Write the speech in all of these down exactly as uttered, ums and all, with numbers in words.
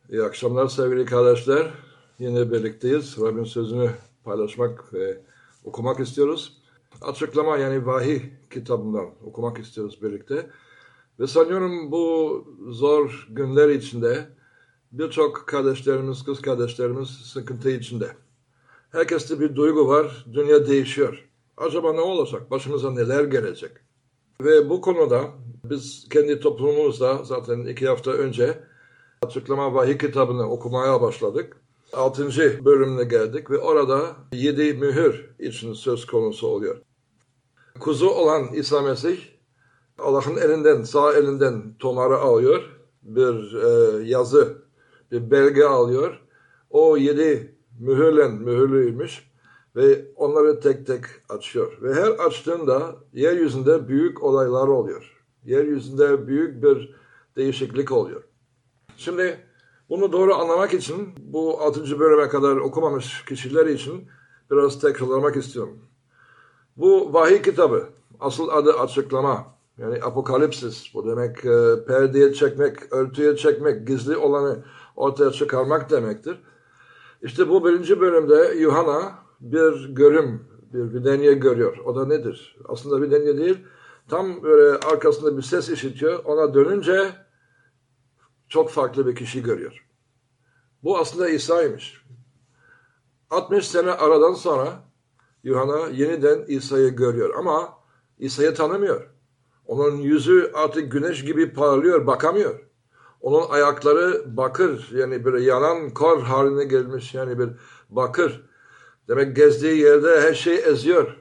İyi akşamlar sevgili kardeşler. Yine birlikteyiz. Rabbin sözünü paylaşmak ve okumak istiyoruz. Açıklama yani vahiy kitabından okumak istiyoruz birlikte. Ve sanıyorum bu zor günler içinde birçok kardeşlerimiz, kız kardeşlerimiz sıkıntı içinde. Herkeste bir duygu var. Dünya değişiyor. Acaba ne olacak? Başımıza neler gelecek? Ve bu konuda biz kendi toplumumuzda zaten iki hafta önce Açıklama Vahiy kitabını okumaya başladık. Altıncı bölümüne geldik ve orada yedi mühür için söz konusu oluyor. Kuzu olan İsa Mesih Allah'ın elinden, sağ elinden tomarı alıyor. Bir e, yazı, bir belge alıyor. O yedi mühürle mühürlüymüş ve onları tek tek açıyor. Ve her açtığında yeryüzünde büyük olaylar oluyor. Yeryüzünde büyük bir değişiklik oluyor. Şimdi bunu doğru anlamak için bu altıncı bölüme kadar okumamış kişiler için biraz tekrarlamak istiyorum. Bu vahiy kitabı, asıl adı açıklama, yani apokalipsis, bu demek e, perdeye çekmek, örtüye çekmek, gizli olanı ortaya çıkarmak demektir. İşte bu birinci bölümde Yuhanna bir görüm, bir videnya görüyor. O da nedir? Aslında videnya değil, tam böyle arkasında bir ses işitiyor, ona dönünce çok farklı bir kişi görüyor. Bu aslında İsa'ymış. altmış sene aradan sonra Yuhanna yeniden İsa'yı görüyor ama İsa'yı tanımıyor. Onun yüzü artık güneş gibi parlıyor, bakamıyor. Onun ayakları bakır, yani bir yanan kor haline gelmiş, yani bir bakır. Demek gezdiği yerde her şey eziyor.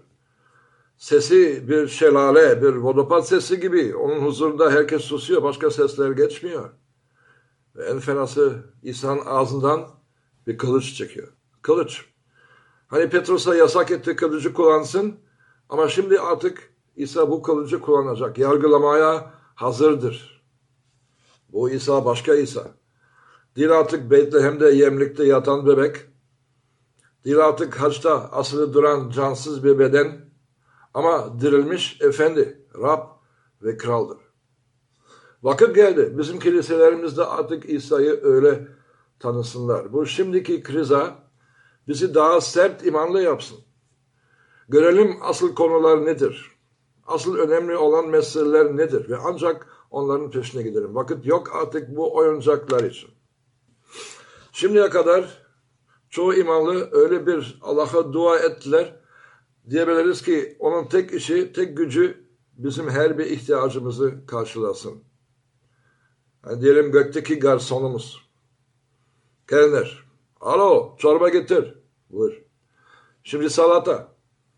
Sesi bir şelale, bir vodopad sesi gibi. Onun huzurunda herkes susuyor, başka sesler geçmiyor. Ve en fenası İsa'nın ağzından bir kılıç çekiyor. Kılıç. Hani Petrus'a yasak etti kılıcı kullansın ama şimdi artık İsa bu kılıcı kullanacak. Yargılamaya hazırdır. Bu İsa başka İsa. Değil artık Betlehem'de yemlikte yatan bebek. Değil artık haçta asılı duran cansız bir beden. Ama dirilmiş efendi, Rab ve kraldır. Vakit geldi. Bizim kiliselerimizde artık İsa'yı öyle tanısınlar. Bu şimdiki krize bizi daha sert imanlı yapsın. Görelim asıl konular nedir? Asıl önemli olan meseleler nedir? Ve ancak onların peşine gidelim. Vakit yok artık bu oyuncaklar için. Şimdiye kadar çoğu imanlı öyle bir Allah'a dua ettiler. Diyebiliriz ki onun tek işi, tek gücü bizim her bir ihtiyacımızı karşılasın. Yani diyelim gökteki garsonumuz. Kellner. Alo, çorba getir. Buyur. Şimdi salata.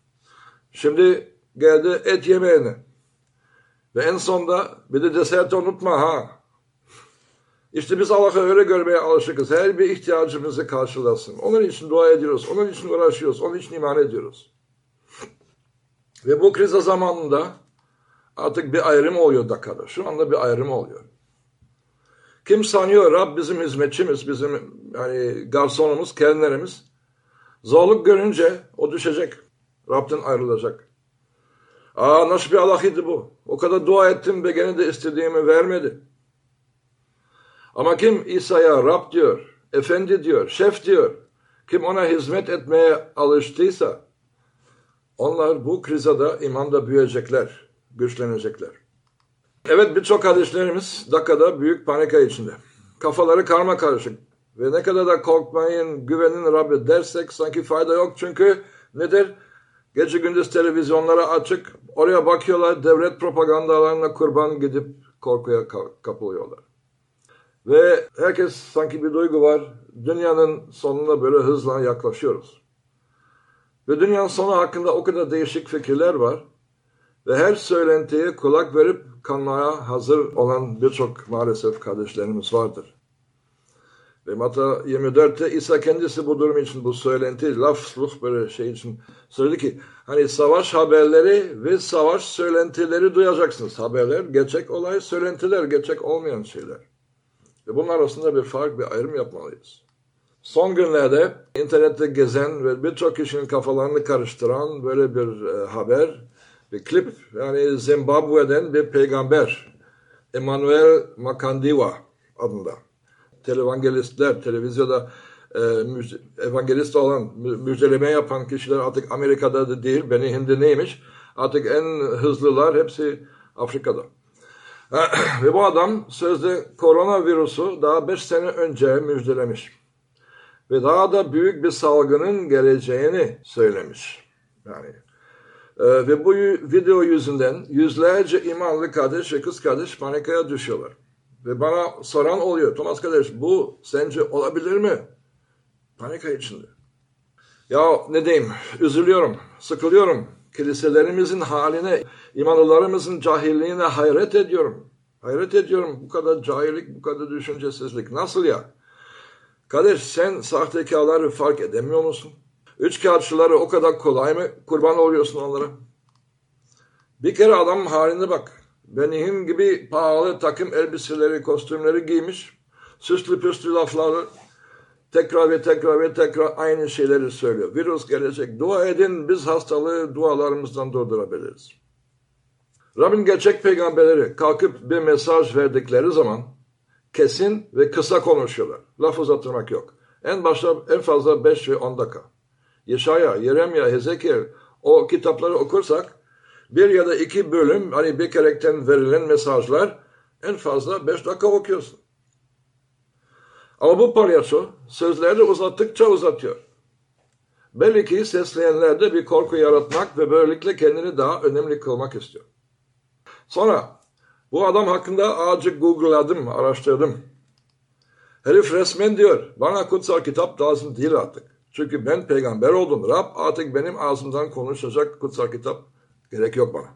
Şimdi geldi et yemeğine. Ve en sonda bir de desert unutma ha. İşte biz Allah'ı öyle görmeye alışıkız. Her bir ihtiyacımızı karşılasın. Onun için dua ediyoruz. Onun için uğraşıyoruz. Onun için iman ediyoruz. Ve bu kriz zamanında artık bir ayrım oluyor Dakar'da. Şu anda bir ayrım oluyor. Kim sanıyor Rab bizim hizmetçimiz, bizim yani garsonumuz, kelnerimiz. Zorluk görünce o düşecek. Rab'den ayrılacak. Aa nasıl bir Allah idi bu? O kadar dua ettim ve gene de istediğimi vermedi. Ama kim İsa'ya Rab diyor, Efendi diyor, Şef diyor, kim ona hizmet etmeye alıştıysa, onlar bu krizada imanda büyüyecekler, güçlenecekler. Evet birçok kardeşlerimiz dakikada büyük panika içinde. Kafaları karma karışık. Ve ne kadar da korkmayın, güvenin Rabbi dersek sanki fayda yok. Çünkü nedir? Gece gündüz televizyonlara açık. Oraya bakıyorlar, devlet propagandalarına kurban gidip korkuya kapılıyorlar. Ve herkes sanki bir duygu var. Dünyanın sonuna böyle hızla yaklaşıyoruz. Ve dünyanın sonu hakkında o kadar değişik fikirler var. Ve her söylentiye kulak verip kanmaya hazır olan birçok maalesef kardeşlerimiz vardır. Ve Matta yirmi dörtte İsa kendisi bu durum için, bu söylenti, laf, sluh böyle şey için söyledi ki, hani savaş haberleri ve savaş söylentileri duyacaksınız. Haberler, gerçek olay, söylentiler, gerçek olmayan şeyler. Ve bunun arasında bir fark, bir ayrım yapmalıyız. Son günlerde internette gezen ve birçok kişinin kafalarını karıştıran böyle bir e, haber, bir klip, yani Zimbabwe'den bir peygamber, Emmanuel Makandiwa adında. televangelistler, televizyonda e, müze, evangelist olan, mü, müjdeleme yapan kişiler artık Amerika'da da değil, Beni Hindi neymiş? Artık en hızlılar hepsi Afrika'da. Ve bu adam sözde koronavirüsü daha beş sene önce müjdelemiş. Ve daha da büyük bir salgının geleceğini söylemiş. Yani e, ve bu video yüzünden yüzlerce imanlı kardeş ve kız kardeş panikaya düşüyorlar. Ve bana soran oluyor. Thomas kardeş, bu sence olabilir mi? Panika içinde. Ya ne diyeyim, üzülüyorum, sıkılıyorum. Kiliselerimizin haline, imanlılarımızın cahilliğine hayret ediyorum. Hayret ediyorum. Bu kadar cahillik, bu kadar düşüncesizlik. Nasıl ya? Kardeş, sen sahtekarları fark edemiyor musun? Üç kağıtçıları o kadar kolay mı kurban oluyorsun onlara? Bir kere adam haline bak. Benim gibi pahalı takım elbiseleri, kostümleri giymiş. Süslü püslü lafları tekrar ve tekrar ve tekrar aynı şeyleri söylüyor. Virüs gelecek. Dua edin, biz hastalığı dualarımızdan durdurabiliriz. Rabbin gerçek peygamberleri kalkıp bir mesaj verdikleri zaman kesin ve kısa konuşuyorlar. Laf uzatırmak yok. En başta en fazla beş ve on dakika. Yeşaya, Yeremya, Hezekiel o kitapları okursak bir ya da iki bölüm, hani bir karakterden verilen mesajlar en fazla beş dakika okuyorsun. Ama bu palyaço sözleri uzattıkça uzatıyor. Belli ki sesleyenlerde bir korku yaratmak ve böylelikle kendini daha önemli kılmak istiyor. Sonra bu adam hakkında azıcık Google'ladım, araştırdım. Herif resmen diyor, bana kutsal kitap lazım değil artık. Çünkü ben peygamber oldum. Rab artık benim ağzımdan konuşacak kutsal kitap gerek yok bana.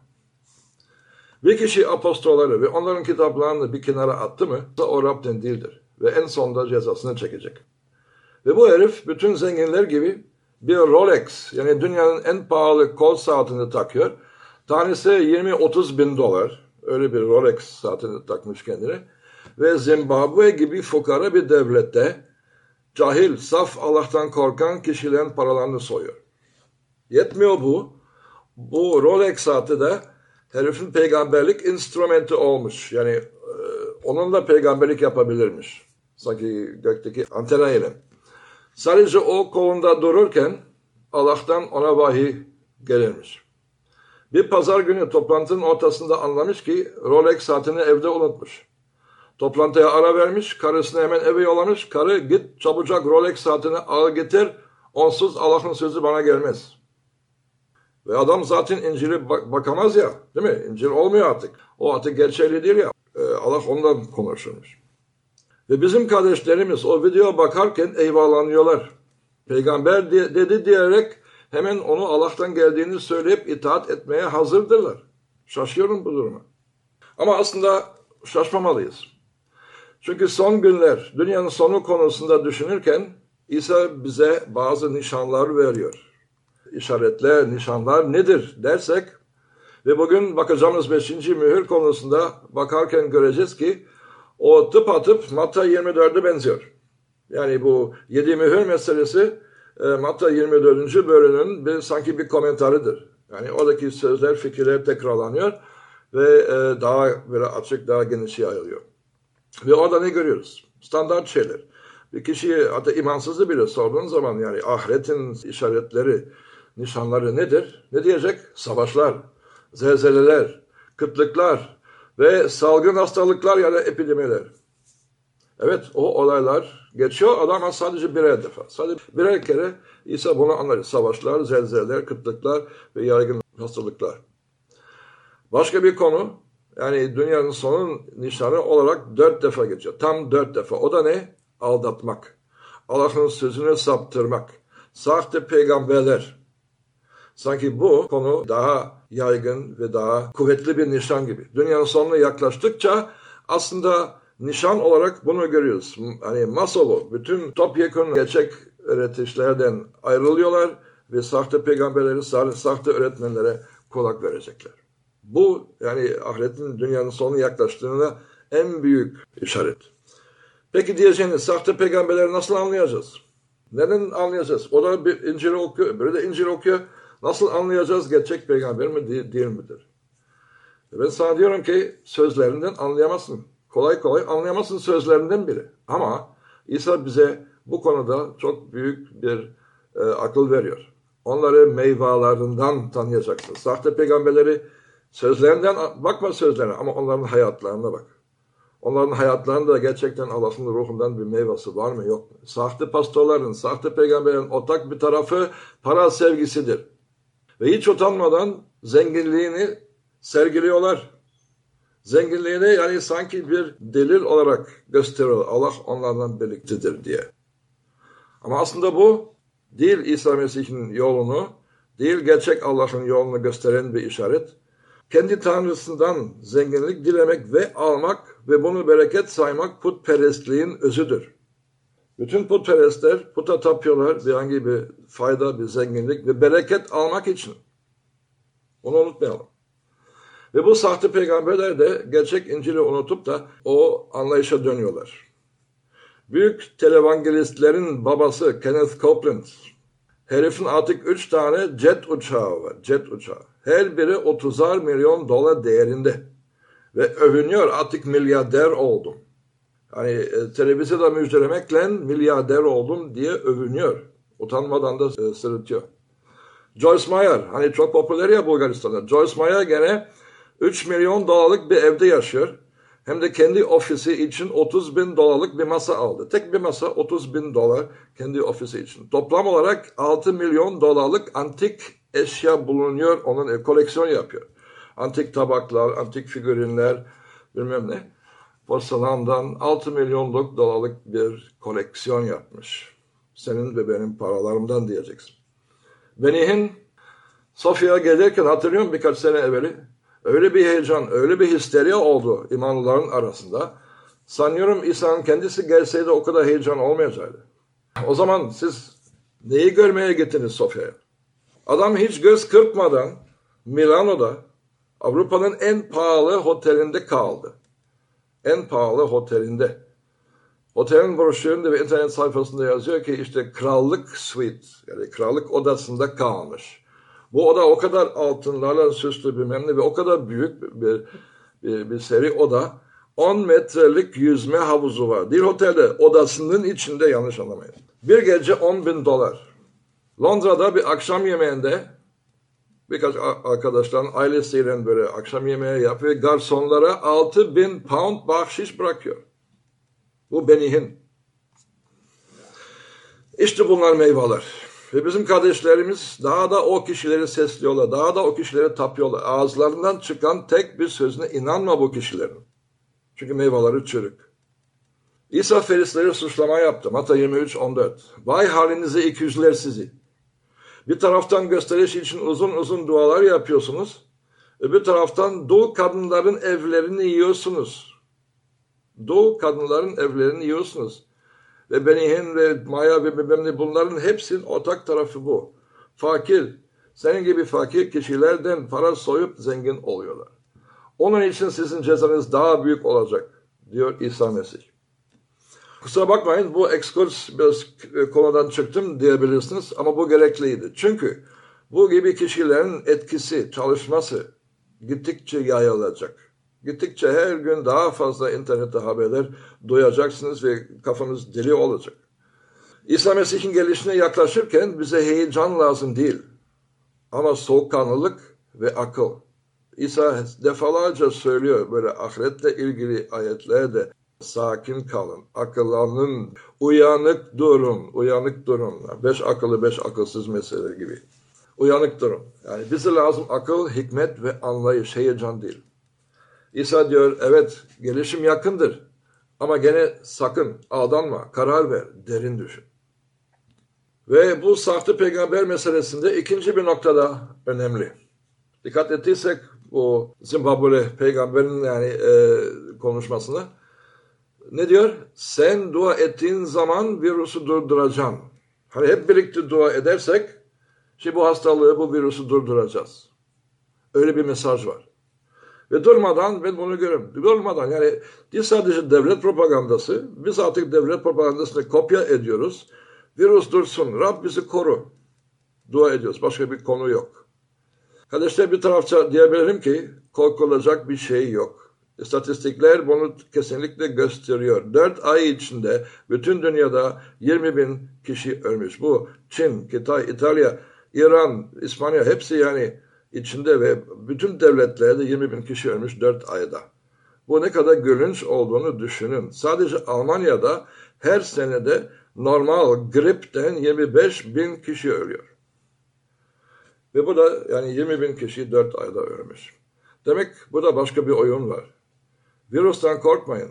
Bir kişi apostolları ve onların kitaplarını bir kenara attı mı, o Rab'den değildir. Ve en sonunda cezasını çekecek. Ve bu herif bütün zenginler gibi bir Rolex, yani dünyanın en pahalı kol saatini takıyor. Tanesi yirmi otuz bin dolar. Öyle bir Rolex saatini takmış kendine. Ve Zimbabwe gibi fukara bir devlette cahil, saf Allah'tan korkan kişilerin paralarını soyuyor. Yetmiyor bu. Bu Rolex saati de herifin peygamberlik instrumenti olmuş. Yani e, onunla peygamberlik yapabilirmiş. Sanki gökteki antena ile. Sadece o kolunda dururken Allah'tan ona vahiy gelirmiş. Bir pazar günü toplantının ortasında anlamış ki Rolex saatini evde unutmuş. Toplantıya ara vermiş, karısını hemen eve yollamış. Karı git çabucak Rolex saatini al getir, onsuz Allah'ın sözü bana gelmez. Ve adam zaten İncil'e bak- bakamaz ya, değil mi? İncil olmuyor artık. O artık gerçeği değil ya. Ee, Allah ondan konuşurmuş. Ve bizim kardeşlerimiz o videoya bakarken eyvahlanıyorlar. Peygamber de- dedi diyerek hemen onu Allah'tan geldiğini söyleyip itaat etmeye hazırdırlar. Şaşıyorum bu duruma. Ama aslında şaşmamalıyız. Çünkü son günler, dünyanın sonu konusunda düşünürken İsa bize bazı nişanlar veriyor. İşaretler, nişanlar nedir dersek ve bugün bakacağımız beşinci mühür konusunda bakarken göreceğiz ki o tıpatıp Matta yirmi dörde benziyor. Yani bu yedi mühür meselesi e, Matta yirmi dördüncü bölümünün bir, sanki bir komentarıdır. Yani oradaki sözler, fikirler tekrarlanıyor ve e, daha böyle açık, daha geniş yayılıyor. Ve orada ne görüyoruz? Standart şeyler. Bir kişiye, hatta imansızı bile sorduğun zaman yani ahiretin işaretleri, nişanları nedir? Ne diyecek? Savaşlar, zelzeleler, kıtlıklar ve salgın hastalıklar ya da epidemiler. Evet, o olaylar geçiyor ama sadece birer defa. Sadece birer kere İsa bunu anlatıyor. Savaşlar, zelzeleler, kıtlıklar ve yaygın hastalıklar. Başka bir konu, yani dünyanın sonun nişanı olarak dört defa geçiyor. Tam dört defa. O da ne? Aldatmak. Allah'ın sözünü saptırmak. Sahte peygamberler. Sanki bu konu daha yaygın ve daha kuvvetli bir nişan gibi. Dünyanın sonuna yaklaştıkça aslında nişan olarak bunu görüyoruz. Hani Maslow, bütün topyekun gerçek öğretişlerden ayrılıyorlar ve sahte peygamberleri, sahte öğretmenlere kulak verecekler. Bu yani ahiretin dünyanın sonuna yaklaştığına en büyük işaret. Peki diyeceğiniz sahte peygamberleri nasıl anlayacağız? Neden anlayacağız? O da bir İncil okuyor, öbürü de İncil okuyor. Nasıl anlayacağız gerçek peygamber mi değil midir? Ben sana diyorum ki sözlerinden anlayamazsın. Kolay kolay anlayamazsın sözlerinden biri. Ama İsa bize bu konuda çok büyük bir e, akıl veriyor. Onları meyvelerinden tanıyacaksın. Sahte peygamberleri sözlerinden bakma sözlerine ama onların hayatlarına bak. Onların hayatlarında gerçekten Allah'ın ruhundan bir meyvesi var mı yok mu? Sahte pastorların, sahte peygamberlerin ortak bir tarafı para sevgisidir. Ve hiç utanmadan zenginliğini sergiliyorlar. Zenginliğini yani sanki bir delil olarak gösteriyor. Allah onlardan birliktedir diye. Ama aslında bu değil İsa Mesih'in yolunu, değil gerçek Allah'ın yolunu gösteren bir işaret. Kendi tanrısından zenginlik dilemek ve almak ve bunu bereket saymak putperestliğin özüdür. Bütün putperestler puta tapıyorlar bir hangi bir fayda, bir zenginlik ve bereket almak için. Onu unutmayalım. Ve bu sahte peygamberler de gerçek İncil'i unutup da o anlayışa dönüyorlar. Büyük televangelistlerin babası Kenneth Copeland, herifin artık üç tane jet uçağı var, jet uçağı. Her biri otuzar milyon dolar değerinde. Ve övünüyor artık milyarder oldum. Hani e, televizyonda müjdelemekle milyarder oldum diye övünüyor. Utanmadan da e, sırıtıyor. Joyce Meyer, hani çok popüler ya Bulgaristan'da. Joyce Meyer gene üç milyon dolarlık bir evde yaşıyor. Hem de kendi ofisi için otuz bin dolarlık bir masa aldı. Tek bir masa otuz bin dolar kendi ofisi için. Toplam olarak altı milyon dolarlık antik eşya bulunuyor. Onun ev koleksiyon yapıyor. Antik tabaklar, antik figürinler, bilmem ne. Porselandan altı milyonluk dolarlık bir koleksiyon yapmış. Senin ve benim paralarımdan diyeceksin. Benih'in Sofya'ya gelirken hatırlıyorum birkaç sene evveli. Öyle bir heyecan, öyle bir histeriya oldu imanlıların arasında. Sanıyorum İsa'nın kendisi gelseydi o kadar heyecan olmayacaktı. O zaman siz neyi görmeye gittiniz Sofya'ya? Adam hiç göz kırpmadan Milano'da Avrupa'nın en pahalı otelinde kaldı. En pahalı otelinde. Otelin broşüründe ve internet sayfasında yazıyor ki işte krallık suite yani krallık odasında kalmış. Bu oda o kadar altınlarla süslü bilmem ne ve o kadar büyük bir, bir, bir seri oda. on metrelik yüzme havuzu var. Değil otelde, odasının içinde, yanlış anlamayın. Bir gece on bin dolar. Londra'da bir akşam yemeğinde birkaç arkadaşların ailesiyle böyle akşam yemeği yapıyor. Garsonlara altı bin pound bahşiş bırakıyor. Bu Benih'in. İşte bunlar meyveler. Ve bizim kardeşlerimiz daha da o kişileri sesliyorlar. Daha da o kişileri tapıyorlar. Ağızlarından çıkan tek bir sözüne inanma bu kişilerin. Çünkü meyveleri çürük. İsa Ferisleri suçlama yaptı. Matta yirmi üç on dört. Vay halinize ikiyüzlüler sizi. Bir taraftan gösteriş için uzun uzun dualar yapıyorsunuz. Öbür taraftan dul kadınların evlerini yiyorsunuz. Dul kadınların evlerini yiyorsunuz. Ve Benih'in ve Maya ve bilmem bunların hepsinin ortak tarafı bu. Fakir, senin gibi fakir kişilerden para soyup zengin oluyorlar. Onun için sizin cezanız daha büyük olacak, diyor İsa Mesih. Kusura bakmayın, bu ekskurs biraz konudan çıktım diyebilirsiniz ama bu gerekliydi. Çünkü bu gibi kişilerin etkisi, çalışması gittikçe yayılacak. Gittikçe her gün daha fazla internette haberler duyacaksınız ve kafanız deli olacak. İsa Mesih'in gelişine yaklaşırken bize heyecan lazım değil. Ama soğukkanlılık ve akıl. İsa defalarca söylüyor böyle ahiretle ilgili ayetlerde sakin kalın, akıllanın, uyanık durun, uyanık durun. Beş akıllı beş akılsız mesele gibi. Uyanık durun. Yani bize lazım akıl, hikmet ve anlayış, heyecan değil. İsa diyor evet gelişim yakındır ama gene sakın aldanma, karar ver, derin düşün. Ve bu sahte peygamber meselesinde ikinci bir noktada önemli. Dikkat ettiysek bu Zimbabwe peygamberin yani e, konuşmasını ne diyor? Sen dua ettiğin zaman virüsü durduracaksın. Hani hep birlikte dua edersek şimdi bu hastalığı, bu virüsü durduracağız. Öyle bir mesaj var. Ve durmadan ben bunu görüyorum. Durmadan yani değil sadece devlet propagandası. Biz artık devlet propagandasını kopya ediyoruz. Virüs dursun. Rab bizi koru. Dua ediyoruz. Başka bir konu yok. Kardeşler bir tarafta diyebilirim ki korkulacak bir şey yok. İstatistikler bunu kesinlikle gösteriyor. Dört ay içinde bütün dünyada yirmi bin kişi ölmüş. Bu Çin, Kitay, İtalya, İran, İspanya hepsi yani içinde ve bütün devletlerde yirmi bin kişi ölmüş dört ayda. Bu ne kadar gülünç olduğunu düşünün. Sadece Almanya'da her senede normal gripten yirmi beş bin kişi ölüyor. Ve bu da yani yirmi bin kişi dört ayda ölmüş. Demek burada başka bir oyun var. Virüsten korkmayın.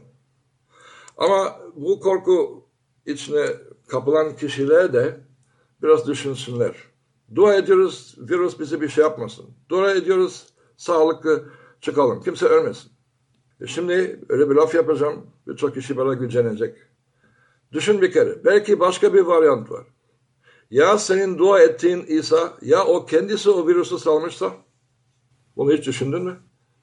Ama bu korku içine kapılan kişiler de biraz düşünsünler. Dua ediyoruz virüs bize bir şey yapmasın. Dua ediyoruz sağlıklı çıkalım. Kimse ölmesin. E şimdi öyle bir laf yapacağım. Birçok kişi bana gücenecek. Düşün bir kere. Belki başka bir varyant var. Ya senin dua ettiğin İsa ya o kendisi o virüsü salmışsa? Bunu hiç düşündün mü?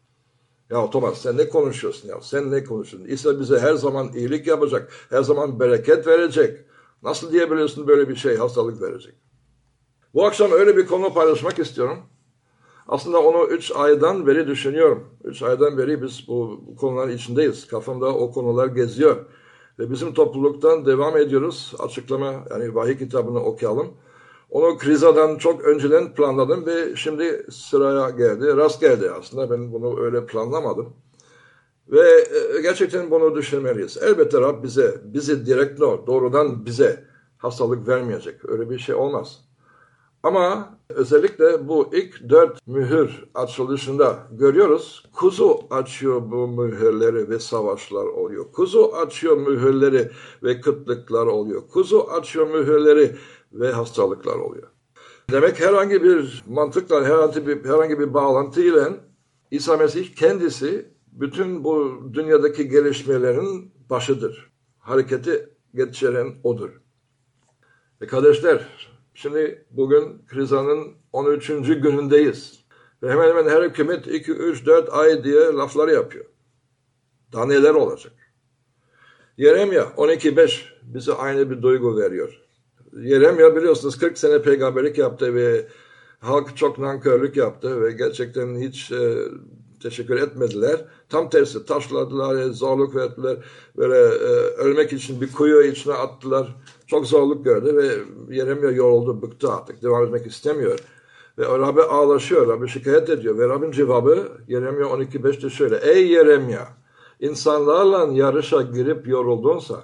Ya Thomas sen ne konuşuyorsun ya? Sen ne konuşuyorsun? İsa bize her zaman iyilik yapacak. Her zaman bereket verecek. Nasıl diyebiliyorsun böyle bir şey? Hastalık verecek. Bu akşam öyle bir konu paylaşmak istiyorum. Aslında onu üç aydan beri düşünüyorum. Üç aydan beri biz bu, bu konuların içindeyiz. Kafamda o konular geziyor. Ve bizim topluluktan devam ediyoruz. Açıklama yani vahiy kitabını okuyalım. Onu Kriza'dan çok önceden planladım ve şimdi sıraya geldi. Rast geldi aslında. Ben bunu öyle planlamadım. Ve gerçekten bunu düşünmeliyiz. Elbette Rab bize, bizi direkt doğrudan bize hastalık vermeyecek. Öyle bir şey olmaz. Ama özellikle bu ilk dört mühür açılışında görüyoruz. Kuzu açıyor bu mühürleri ve savaşlar oluyor. Kuzu açıyor mühürleri ve kıtlıklar oluyor. Kuzu açıyor mühürleri ve hastalıklar oluyor. Demek herhangi bir mantıkla, herhangi bir, herhangi bir bağlantıyla İsa Mesih kendisi bütün bu dünyadaki gelişmelerin başıdır. Hareketi geçiren odur. Ve kardeşler, şimdi bugün Kriza'nın on üçüncü günündeyiz. Ve hemen hemen her hükümet iki, üç, dört ay diye laflar yapıyor. Daha neler olacak? Yeremya on iki beş bize aynı bir duygu veriyor. Yeremya biliyorsunuz kırk sene peygamberlik yaptı ve halk çok nankörlük yaptı ve gerçekten hiç e, teşekkür etmediler. Tam tersi taşladılar, zorluk verdiler. Böyle e, ölmek için bir kuyu içine attılar. Çok zorluk gördü ve Yeremya yoruldu, bıktı artık. Devam etmek istemiyor. Ve Rabbi ağlaşıyor, Rabbi şikayet ediyor. Ve Rabbin cevabı Yeremya on iki beşte şöyle. Ey Yeremya, insanlarla yarışa girip yoruldunsa,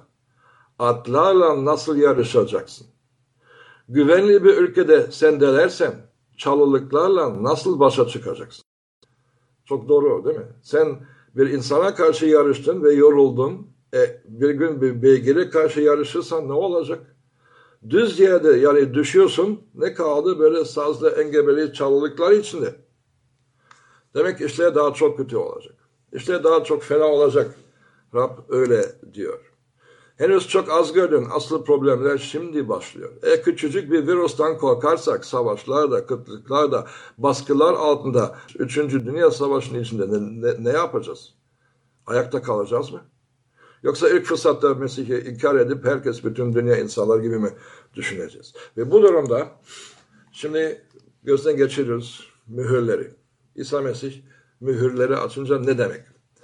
atlarla nasıl yarışacaksın? Güvenli bir ülkede sendelersen, çalılıklarla nasıl başa çıkacaksın? Çok doğru değil mi? Sen bir insana karşı yarıştın ve yoruldun. E, bir gün bir beygire karşı yarışırsan ne olacak? Düz yerde yani düşüyorsun, ne kaldı böyle sazlı engebeli çalılıklar içinde. Demek işler daha çok kötü olacak. İşler daha çok fena olacak. Rab öyle diyor. Henüz çok az gördün. Asıl problemler şimdi başlıyor. E küçücük bir virüsten korkarsak savaşlarda, kıtlıklarda, baskılar altında üçüncü Dünya Savaşı'nın içinde ne, ne, ne yapacağız? Ayakta kalacağız mı? Yoksa ilk fırsatta Mesih'i inkar edip herkes bütün dünya insanlar gibi mi düşüneceğiz? Ve bu durumda şimdi gözden geçiriyoruz mühürleri. İsa Mesih mühürleri açınca ne demek?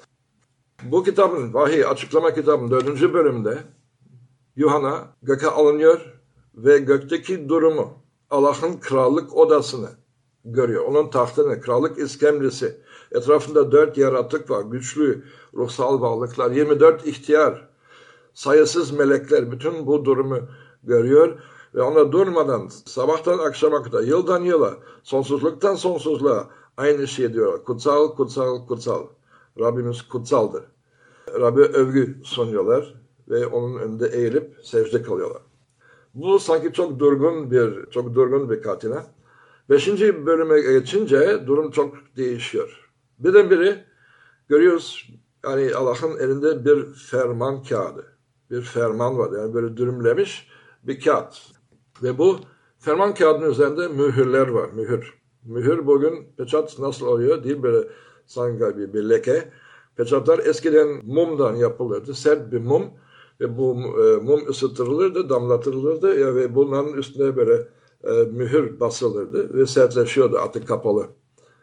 Bu kitabın, vahiy açıklama kitabının dördüncü bölümünde Yuhanna göke alınıyor ve gökteki durumu, Allah'ın krallık odasını görüyor. Onun tahtını, krallık iskemlesi, etrafında dört yaratık var, güçlü ruhsal varlıklar, yirmi dört ihtiyar, sayısız melekler bütün bu durumu görüyor ve ona durmadan sabahtan akşama kadar, yıldan yıla, sonsuzluktan sonsuzluğa aynı şey diyorlar. Kutsal, kutsal, kutsal. Rabbimiz kutsaldır. Rabbi övgü sunuyorlar ve onun önünde eğilip secde kalıyorlar. Bu sanki çok durgun bir, çok durgun bir katina. Beşinci bölüme geçince durum çok değişiyor. Birdenbire görüyoruz yani Allah'ın elinde bir ferman kağıdı. Bir ferman var yani böyle dürümlemiş bir kağıt. Ve bu ferman kağıdının üzerinde mühürler var. Mühür. Mühür bugün peçat nasıl oluyor değil böyle sanki bir, bir leke. Peçatlar eskiden mumdan yapılırdı. Sert bir mum ve bu e, mum ısıtılırdı, damlatılırdı ya ve bunların üstüne böyle e, mühür basılırdı ve sertleşiyordu artık kapalı.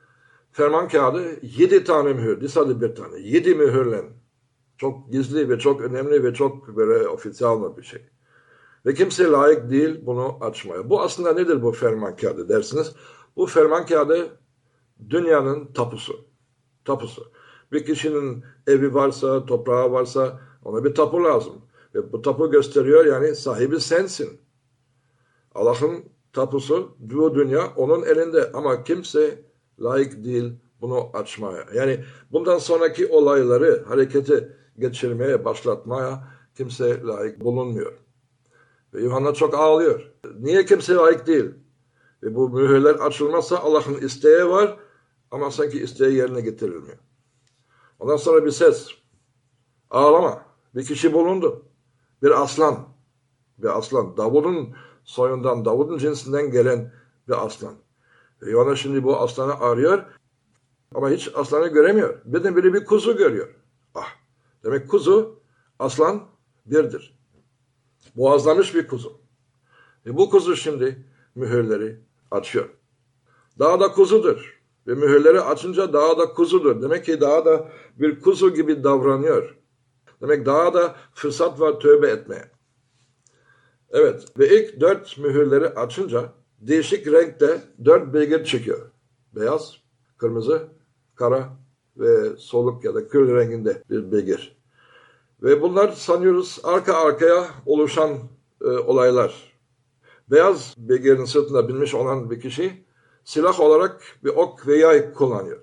ferman kağıdı yedi tane mühür. Değil sadece bir tane. Yedi mühürle. Çok gizli ve çok önemli ve çok böyle ofisyal bir şey. Ve kimse layık değil bunu açmaya. Bu aslında nedir bu ferman kağıdı dersiniz? Bu ferman kağıdı dünyanın tapusu. Tapusu. Bir kişinin evi varsa, toprağı varsa ona bir tapu lazım. Ve bu tapu gösteriyor yani sahibi sensin. Allah'ın tapusu bu dünya onun elinde ama kimse layık değil bunu açmaya. Yani bundan sonraki olayları harekete geçirmeye, başlatmaya kimse layık bulunmuyor. Ve Yuhanna çok ağlıyor. Niye kimse layık değil? Ve bu mühürler açılmazsa Allah'ın isteği var ama sanki isteği yerine getirilmiyor. Ondan sonra bir ses. Ağlama. Bir kişi bulundu. Bir aslan. Bir aslan. Davud'un soyundan, Davud'un cinsinden gelen bir aslan. Ve Yuhanna şimdi bu aslanı arıyor ama hiç aslanı göremiyor. Birden biri bir kuzu görüyor. Ah, demek kuzu, aslan birdir. Boğazlamış bir kuzu. Ve bu kuzu şimdi mühürleri açıyor. Daha da kuzudur. Ve mühürleri açınca daha da kuzudur. Demek ki daha da bir kuzu gibi davranıyor. Demek daha da fırsat var tövbe etmeye. Evet ve ilk dört mühürleri açınca değişik renkte dört beygir çıkıyor. Beyaz, kırmızı, kara ve soluk ya da kül renginde bir beygir. Ve bunlar sanıyoruz arka arkaya oluşan e, olaylar. Beyaz beygirin sırtında binmiş olan bir kişi silah olarak bir ok ve yay kullanıyor.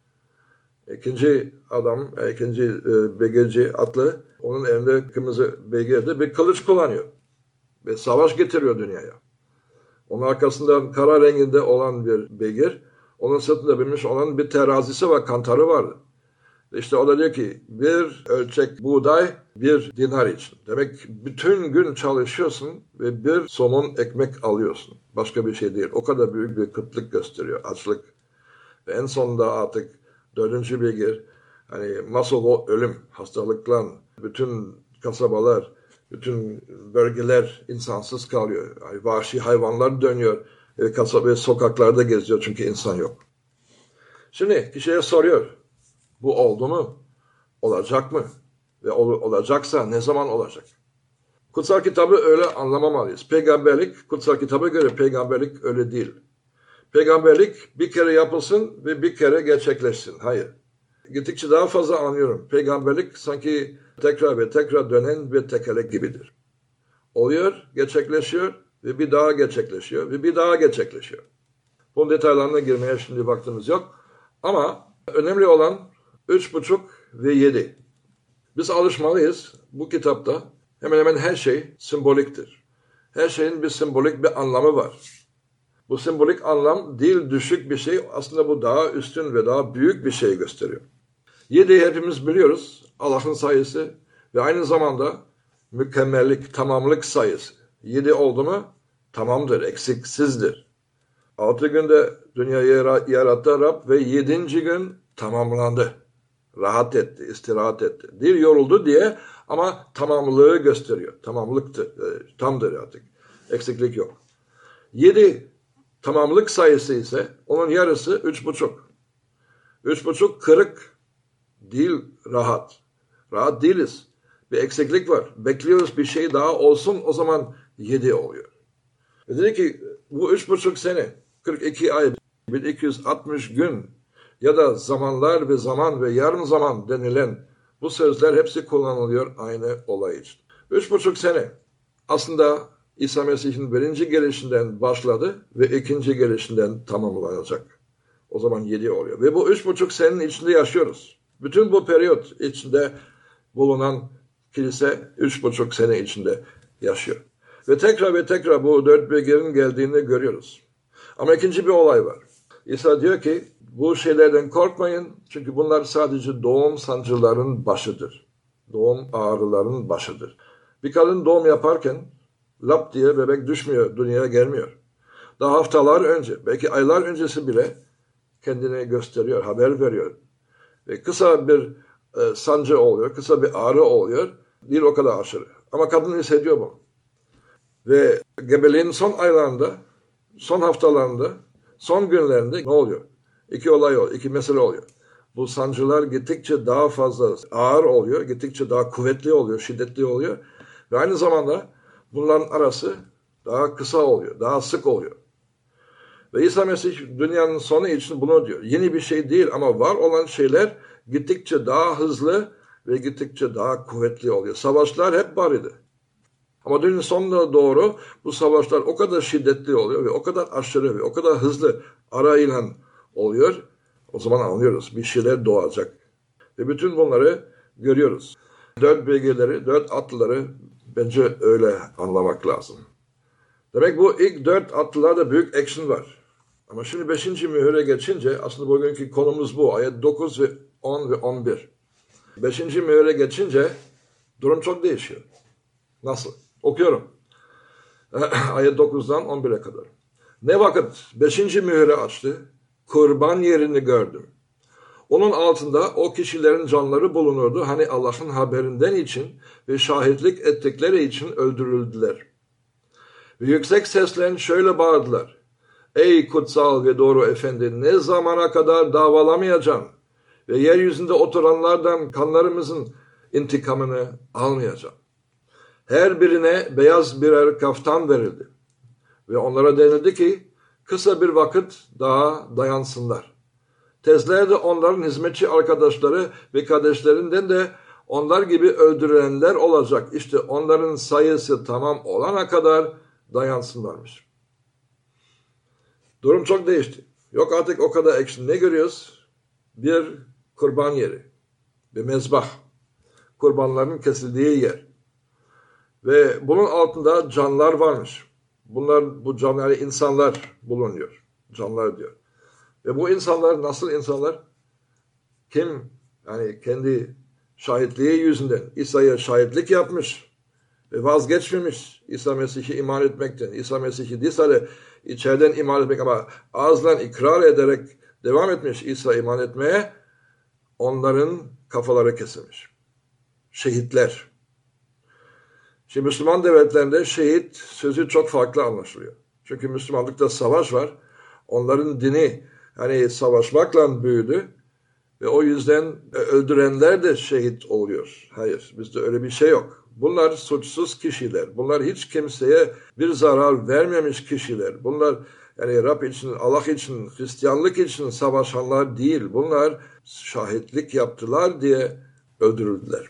İkinci adam, ikinci e, beygirci atlı onun elinde kırmızı beygirde bir kılıç kullanıyor. Ve savaş getiriyor dünyaya. Onun arkasında kara renginde olan bir beygir, onun sırtında binmiş olan bir terazisi ve kantarı vardı. İşte o da diyor ki bir ölçek buğday bir dinar için. Demek bütün gün çalışıyorsun ve bir somun ekmek alıyorsun. Başka bir şey değil. O kadar büyük bir kıtlık gösteriyor, açlık. Ve en sonunda artık dördüncü beygir, hani nasıl o ölüm, hastalıklar, bütün kasabalar, bütün bölgeler insansız kalıyor. Yani vahşi hayvanlar dönüyor ve kasaba sokaklarda geziyor çünkü insan yok. Şimdi kişiye soruyor. Bu oldu mu? Olacak mı? Ve ol- olacaksa ne zaman olacak? Kutsal kitabı öyle anlamamalıyız. Peygamberlik, kutsal kitaba göre peygamberlik öyle değil. Peygamberlik bir kere yapılsın ve bir kere gerçekleşsin. Hayır. Gittikçe daha fazla anlıyorum. Peygamberlik sanki tekrar ve tekrar dönen bir tekerlek gibidir. Oluyor, gerçekleşiyor ve bir daha gerçekleşiyor ve bir daha gerçekleşiyor. Bunun detaylarına girmeye şimdi vaktimiz yok. Ama önemli olan üç buçuk ve yedi. Biz alışmalıyız bu kitapta hemen hemen her şey semboliktir. Her şeyin bir sembolik bir anlamı var. Bu sembolik anlam değil düşük bir şey, aslında bu daha üstün ve daha büyük bir şey gösteriyor. Yedi hepimiz biliyoruz, Allah'ın sayısı ve aynı zamanda mükemmellik, tamamlık sayısı. Yedi oldu mu tamamdır, eksiksizdir. Altı günde dünyayı yarattı Rab ve yedinci gün tamamlandı. Rahat etti, istirahat etti. Değil yoruldu diye ama tamamlığı gösteriyor. Tamamlıktır, tamdır artık. Eksiklik yok. Yedi tamamlık sayısı ise onun yarısı üç buçuk. Üç buçuk kırık değil rahat. Rahat değiliz. Bir eksiklik var. Bekliyoruz bir şey daha olsun o zaman yedi oluyor. Ve dedi ki bu üç buçuk sene, kırk iki ay, bin iki yüz altmış gün ya da zamanlar ve zaman ve yarım zaman denilen bu sözler hepsi kullanılıyor aynı olay için. Üç buçuk sene aslında İsa Mesih'in birinci gelişinden başladı ve ikinci gelişinden tamamlanacak. O zaman yedi oluyor. Ve bu üç buçuk senenin içinde yaşıyoruz. Bütün bu periyot içinde bulunan kilise üç buçuk sene içinde yaşıyor. Ve tekrar ve tekrar bu dört beygirin geldiğini görüyoruz. Ama ikinci bir olay var. İsa diyor ki bu şeylerden korkmayın çünkü bunlar sadece doğum sancıların başıdır. Doğum ağrılarının başıdır. Bir kadın doğum yaparken lap diye bebek düşmüyor, dünyaya gelmiyor. Daha haftalar önce, belki aylar öncesi bile kendini gösteriyor, haber veriyor. Ve kısa bir e, sancı oluyor, kısa bir ağrı oluyor. Değil o kadar aşırı. Ama kadın hissediyor bunu. Ve gebeliğin son aylarında, son haftalarında, son günlerinde ne oluyor? iki olay oluyor, iki mesele oluyor. Bu sancılar gittikçe daha fazla ağır oluyor, gittikçe daha kuvvetli oluyor, şiddetli oluyor. Ve aynı zamanda bunların arası daha kısa oluyor, daha sık oluyor. Ve İsa Mesih dünyanın sonu için bunu diyor. Yeni bir şey değil ama var olan şeyler gittikçe daha hızlı ve gittikçe daha kuvvetli oluyor. Savaşlar hep var idi. Ama dünyanın sonuna doğru bu savaşlar o kadar şiddetli oluyor ve o kadar aşırı ve o kadar hızlı arayla oluyor. O zaman anlıyoruz bir şeyler doğacak. Ve bütün bunları görüyoruz. Dört belgeleri, dört atlıları bence öyle anlamak lazım. Demek bu ilk dört atlılarda büyük action var. Ama şimdi beşinci mühüre geçince aslında bugünkü konumuz bu. Ayet dokuz ve on ve on bir. Beşinci mühüre geçince durum çok değişiyor. Nasıl? Okuyorum. Ayet dokuzdan on bire kadar. Ne vakit beşinci mühüre açtı, kurban yerini gördüm. Onun altında o kişilerin canları bulunurdu. Hani Allah'ın haberinden için ve şahitlik ettikleri için öldürüldüler. Ve yüksek sesle şöyle bağırdılar. Ey kutsal ve doğru efendi, ne zamana kadar davalamayacağım ve yeryüzünde oturanlardan kanlarımızın intikamını almayacağım. Her birine beyaz birer kaftan verildi. Ve onlara denildi ki kısa bir vakit daha dayansınlar. Tezlerde onların hizmetçi arkadaşları ve kardeşlerinden de onlar gibi öldürülenler olacak. İşte onların sayısı tamam olana kadar dayansınlarmış. Durum çok değişti. Yok artık o kadar action. Ne görüyoruz? Bir kurban yeri. Bir mezbah. Kurbanların kesildiği yer. Ve bunun altında canlar varmış. Bunlar, bu canlar, yani insanlar bulunuyor. Canlar diyor. Ve bu insanlar nasıl insanlar? Kim? Yani kendi şahitliği yüzünden İsa'ya şahitlik yapmış ve vazgeçmemiş İsa Mesih'i iman etmekten. İsa Mesih'i değilse de içeriden iman etmek ama ağızla ikrar ederek devam etmiş İsa iman etmeye, onların kafaları kesilmiş. Şehitler. Şimdi Müslüman devletlerinde şehit sözü çok farklı anlaşılıyor. Çünkü Müslümanlıkta savaş var. Onların dini hani savaşmakla büyüdü ve o yüzden öldürenler de şehit oluyor. Hayır, bizde öyle bir şey yok. Bunlar suçsuz kişiler. Bunlar hiç kimseye bir zarar vermemiş kişiler. Bunlar yani Rab için, Allah için, Hristiyanlık için savaşanlar değil. Bunlar şahitlik yaptılar diye öldürüldüler.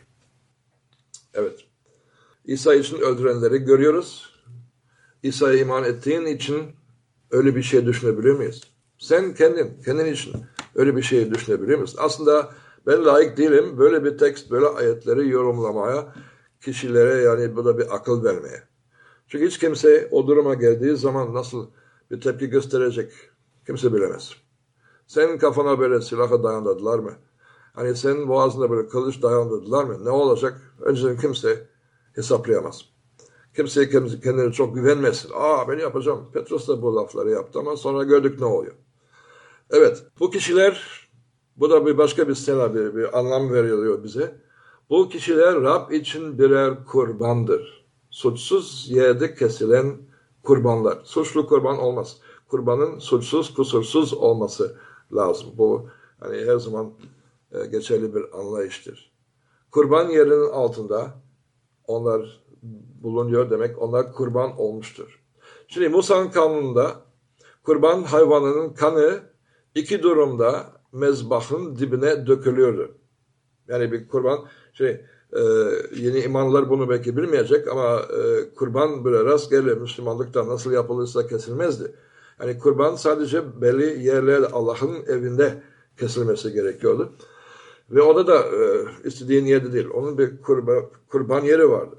Evet. İsa için öldürenleri görüyoruz. İsa'ya iman ettiğin için öyle bir şey düşünebiliyor muyuz? Sen kendin, kendin için öyle bir şey düşünebiliyor musun? Aslında ben layık değilim böyle bir tekst, böyle ayetleri yorumlamaya, kişilere yani bu da bir akıl vermeye. Çünkü hiç kimse o duruma geldiği zaman nasıl bir tepki gösterecek kimse bilemez. Senin kafana böyle silahı dayandırdılar mı? Hani senin boğazına böyle kılıç dayandırdılar mı? Ne olacak? Önceden kimse hesaplayamaz. Kimseye kendine çok güvenmesin. Aa ben yapacağım. Petros da bu lafları yaptı ama sonra gördük ne oluyor. Evet, bu kişiler, bu da bir başka bir senaryo, bir anlam veriliyor bize. Bu kişiler Rab için birer kurbandır. Suçsuz yerde kesilen kurbanlar. Suçlu kurban olmaz. Kurbanın suçsuz, kusursuz olması lazım. Bu hani her zaman e, geçerli bir anlayıştır. Kurban yerinin altında onlar bulunuyor demek, onlar kurban olmuştur. Şimdi Musa'nın kanununda kurban hayvanının kanı iki durumda mezbahın dibine dökülüyordu. Yani bir kurban, şey, e, yeni imanlar bunu belki bilmeyecek ama e, kurban böyle rastgele Müslümanlıkta nasıl yapılırsa kesilmezdi. Yani kurban sadece belli yerlerde Allah'ın evinde kesilmesi gerekiyordu. Ve orada da e, istediğin yerde değil. Onun bir kurban, kurban yeri vardı.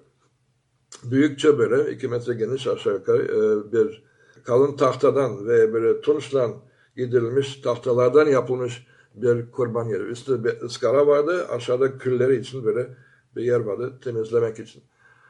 Büyükçe böyle iki metre geniş aşağı yukarı e, bir kalın tahtadan ve böyle tunçtan gidirilmiş tahtalardan yapılmış bir kurban yeri. Üstte bir ızgara vardı, aşağıda külleri için böyle bir yer vardı temizlemek için.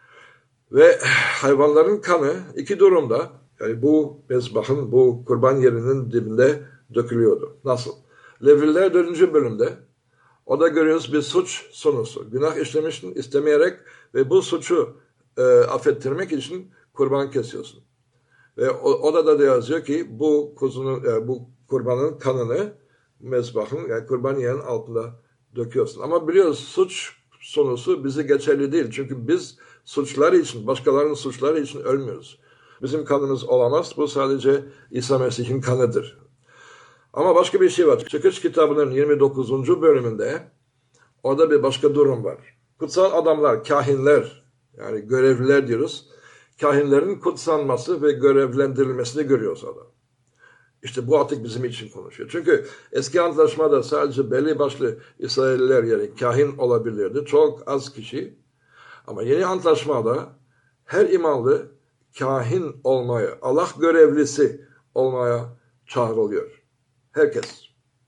Ve hayvanların kanı iki durumda, yani bu mezbahın, bu kurban yerinin dibinde dökülüyordu. Nasıl? Levviler dördüncü bölümde o da görüyoruz bir suç sonusu. Günah işlemişsin istemeyerek ve bu suçu e, affettirmek için kurban kesiyorsun. Ve o, o da da yazıyor ki bu kuzunun, e, bu kurbanın kanını mezbahın, yani kurban yerin altında döküyorsun. Ama biliyoruz suç sonusu bize geçerli değil. Çünkü biz suçları için, başkalarının suçları için ölmüyoruz. Bizim kanımız olamaz. Bu sadece İsa Mesih'in kanıdır. Ama başka bir şey var. Çıkış kitabının yirmi dokuzuncu bölümünde orada bir başka durum var. Kutsal adamlar, kahinler, yani görevliler diyoruz. Kahinlerin kutsanması ve görevlendirilmesini görüyoruz orada. İşte bu artık bizim için konuşuyor. Çünkü eski antlaşmada sadece belli başlı İsrailliler yani kahin olabilirdi. Çok az kişi. Ama yeni antlaşmada her imanlı kahin olmaya, Allah görevlisi olmaya çağrılıyor. Herkes.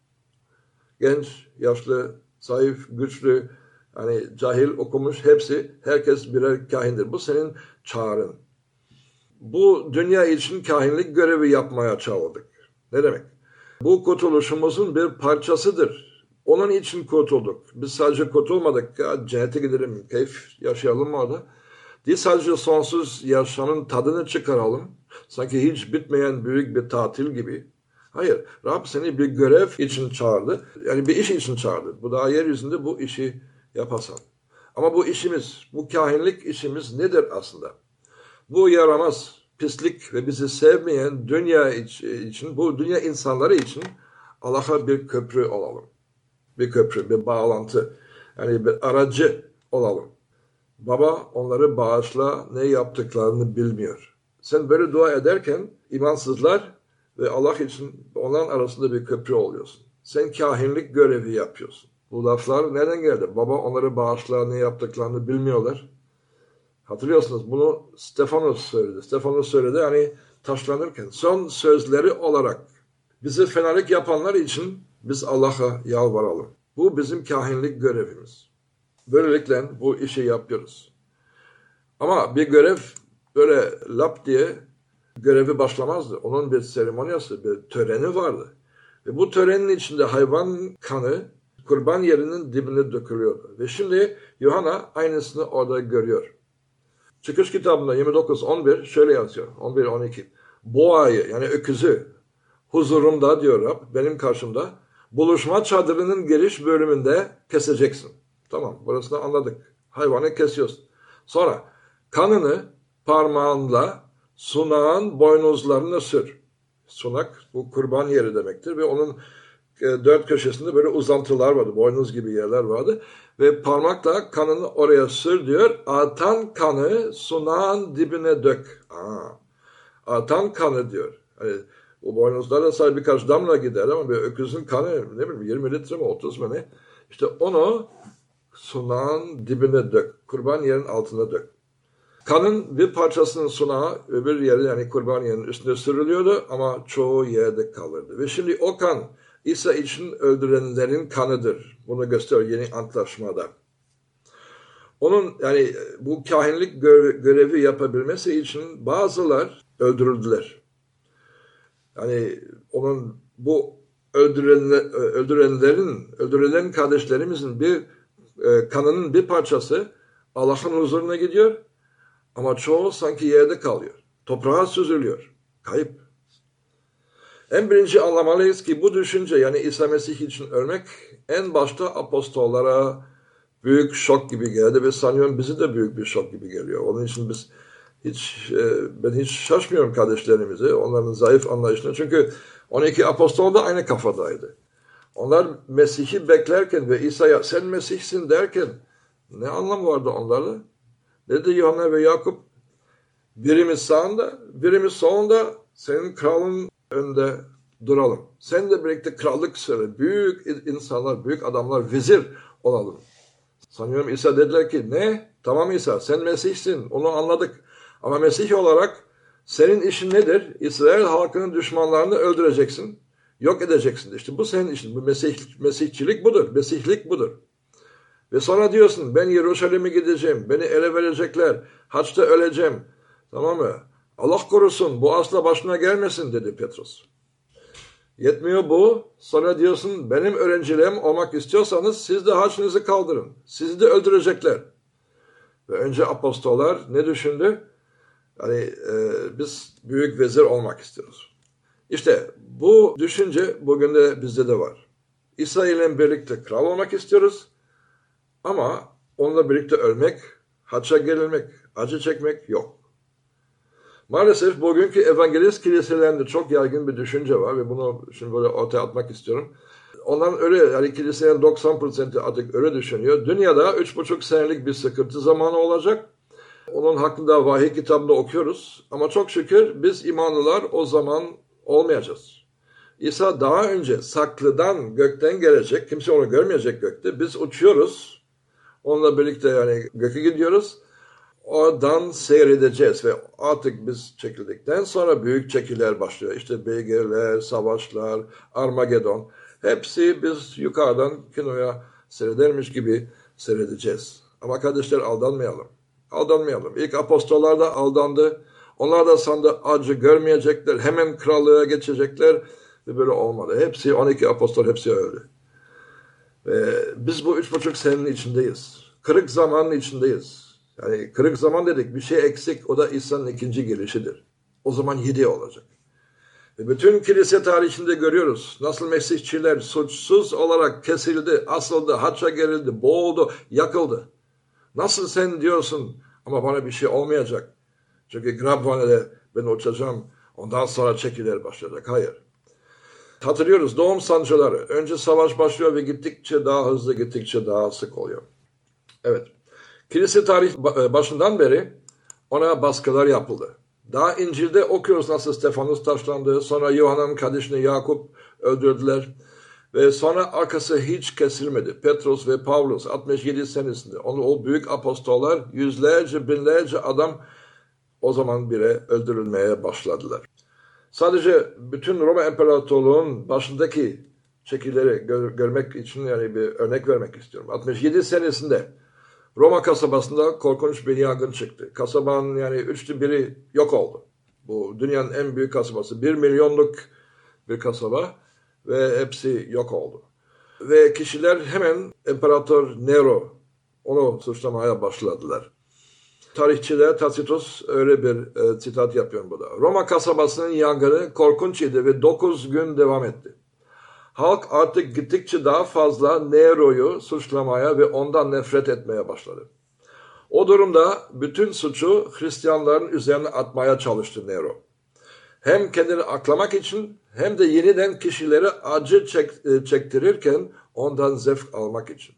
Genç, yaşlı, zayıf, güçlü, hani cahil, okumuş hepsi, herkes birer kahindir. Bu senin çağrın. Bu dünya için kahinlik görevi yapmaya çağrıldık. Ne demek? Bu kurtuluşumuzun bir parçasıdır. Onun için kurtulduk. Biz sadece kurtulmadık. Ya, cennete gidelim, keyif yaşayalım orada. Değil sadece sonsuz yaşamın tadını çıkaralım. Sanki hiç bitmeyen büyük bir tatil gibi. Hayır, Rab seni bir görev için çağırdı. Yani bir iş için çağırdı. Bu daha yeryüzünde bu işi yapasan. Ama bu işimiz, bu kahinlik işimiz nedir aslında? Bu yaramaz, pislik ve bizi sevmeyen dünya için, bu dünya insanları için Allah'a bir köprü olalım. Bir köprü, bir bağlantı. Yani bir aracı olalım. Baba onları bağışla, ne yaptıklarını bilmiyor. Sen böyle dua ederken imansızlar ve Allah için onların arasında bir köprü oluyorsun. Sen kahinlik görevi yapıyorsun. Bu laflar neden geldi? Baba onları bağışla, ne yaptıklarını bilmiyorlar. Hatırlıyorsunuz bunu Stefanos söyledi. Stefanos söyledi hani taşlanırken son sözleri olarak bizi fenalık yapanlar için biz Allah'a yalvaralım. Bu bizim kahinlik görevimiz. Böylelikle bu işi yapıyoruz. Ama bir görev böyle lap diye görevi başlamazdı. Onun bir seremoniyası, bir töreni vardı. Ve bu törenin içinde hayvan kanı kurban yerinin dibine dökülüyordu. Ve şimdi Yuhanna aynısını orada görüyor. Çıkış kitabında yirmi dokuz on bir şöyle yazıyor. on bir on iki. Boğayı yani öküzü huzurumda diyor Rab benim karşımda buluşma çadırının giriş bölümünde keseceksin. Tamam burasını anladık. Hayvanı kesiyorsun. Sonra kanını parmağınla sunağın boynuzlarına sür. Sunak bu kurban yeri demektir ve onun dört köşesinde böyle uzantılar vardı. Boynuz gibi yerler vardı. Ve parmakla kanını oraya sür diyor. Artan kanı sunağın dibine dök. Aa, artan kanı diyor. Hani o boynuzlara sadece birkaç damla gider ama bir öküzün kanı ne bileyim yirmi litre mi otuz mu ne? İşte onu sunağın dibine dök. Kurban yerin altına dök. Kanın bir parçasının sunağı öbür yeri yani kurban yerinin üstünde sürülüyordu ama çoğu yerde kalırdı. Ve şimdi o kan İsa için öldürenlerin kanıdır. Bunu gösteriyor yeni antlaşmada. Onun yani bu kahinlik görevi yapabilmesi için bazılar öldürüldüler. Yani onun bu öldürenler, öldürenlerin, öldürülen kardeşlerimizin bir e, kanının bir parçası Allah'ın huzuruna gidiyor ama çoğu sanki yerde kalıyor. Toprağa süzülüyor. Kayıp. En birinci anlamalıyız ki bu düşünce yani İsa Mesih için ölmek en başta apostollara büyük şok gibi geldi ve sanıyorum bize de büyük bir şok gibi geliyor. Onun için biz hiç ben hiç şaşmıyorum kardeşlerimize onların zayıf anlayışına çünkü on iki apostol da aynı kafadaydı. Onlar Mesih'i beklerken ve İsa'ya sen Mesih'sin derken ne anlamı vardı onlarda? Ne dedi Yuhanna ve Yakup? Birimiz sağında, birimiz solunda senin kralın önde duralım. Sen de birlikte krallık söyle. Büyük insanlar, büyük adamlar, vezir olalım. Sanıyorum İsa dediler ki ne? Tamam İsa sen Mesih'sin onu anladık. Ama Mesih olarak senin işin nedir? İsrail halkının düşmanlarını öldüreceksin. Yok edeceksin. İşte bu senin işin. Bu Mesih, Mesihçilik budur. Mesihlik budur. Ve sonra diyorsun ben Yeruşalim'e gideceğim. Beni ele verecekler. Haçta öleceğim. Tamam mı? Allah korusun bu asla başına gelmesin dedi Petrus. Yetmiyor bu. Sonra diyorsun benim öğrencilerim olmak istiyorsanız siz de haçınızı kaldırın. Sizi de öldürecekler. Ve önce apostollar ne düşündü? Yani e, biz büyük vezir olmak istiyoruz. İşte bu düşünce bugün de bizde de var. İsa ile birlikte kral olmak istiyoruz. Ama onunla birlikte ölmek, hacca gelinmek, acı çekmek yok. Maalesef bugünkü evangelist kiliselerinde çok yaygın bir düşünce var ve bunu şimdi böyle ortaya atmak istiyorum. Onların öyle, yani kiliselerin doksan prosenti artık öyle düşünüyor. Dünyada üç buçuk senelik bir sıkıntı zamanı olacak. Onun hakkında vahiy kitabında okuyoruz. Ama çok şükür biz imanlılar o zaman olmayacağız. İsa daha önce saklıdan, gökten gelecek. Kimse onu görmeyecek gökte. Biz uçuyoruz. Onunla birlikte yani göke gidiyoruz. Oradan seyredeceğiz ve artık biz çekildikten sonra büyük çekiler başlıyor. İşte beygirler, savaşlar, Armagedon. Hepsi biz yukarıdan kinoya seyredermiş gibi seyredeceğiz. Ama kardeşler aldanmayalım. Aldanmayalım. İlk apostollar da aldandı. Onlar da sandı acı görmeyecekler. Hemen krallığa geçecekler. Ve böyle olmadı. Hepsi, on iki apostol hepsi öldü. Ve biz bu üç buçuk senenin içindeyiz. Kırık zamanın içindeyiz. Yani kırık zaman dedik, bir şey eksik. O da İsa'nın ikinci gelişidir. O zaman yedi olacak. Ve bütün kilise tarihinde görüyoruz. Nasıl Mesihçiler suçsuz olarak kesildi, asıldı, hacca gerildi, boğuldu, yakıldı. Nasıl sen diyorsun ama bana bir şey olmayacak. Çünkü Grabhane'de ben uçacağım. Ondan sonra çekiler başlayacak. Hayır. Hatırlıyoruz doğum sancıları. Önce savaş başlıyor ve gittikçe daha hızlı, gittikçe daha sık oluyor. Evet. Kilise tarih başından beri ona baskılar yapıldı. Daha İncil'de okuyoruz nasıl Stefanus taşlandı. Sonra Yuhanna'nın kardeşini Yakup öldürdüler. Ve sonra arkası hiç kesilmedi. Petrus ve Pavlus altmış yedi senesinde. Onu, o büyük apostollar yüzlerce, binlerce adam o zaman bile öldürülmeye başladılar. Sadece bütün Roma İmparatorluğu'nun başındaki çekileri gör, görmek için yani bir örnek vermek istiyorum. altmış yedi senesinde Roma kasabasında korkunç bir yangın çıktı. Kasabanın yani üçte biri yok oldu. Bu dünyanın en büyük kasabası. Bir milyonluk bir kasaba ve hepsi yok oldu. Ve kişiler hemen İmparator Nero onu suçlamaya başladılar. Tarihçiler Tacitus öyle bir e, sitat yapıyor burada. Roma kasabasının yangını korkunç idi ve dokuz gün devam etti. Halk artık gittikçe daha fazla Nero'yu suçlamaya ve ondan nefret etmeye başladı. O durumda bütün suçu Hristiyanların üzerine atmaya çalıştı Nero. Hem kendini aklamak için hem de yeniden kişilere acı çek, çektirirken ondan zevk almak için.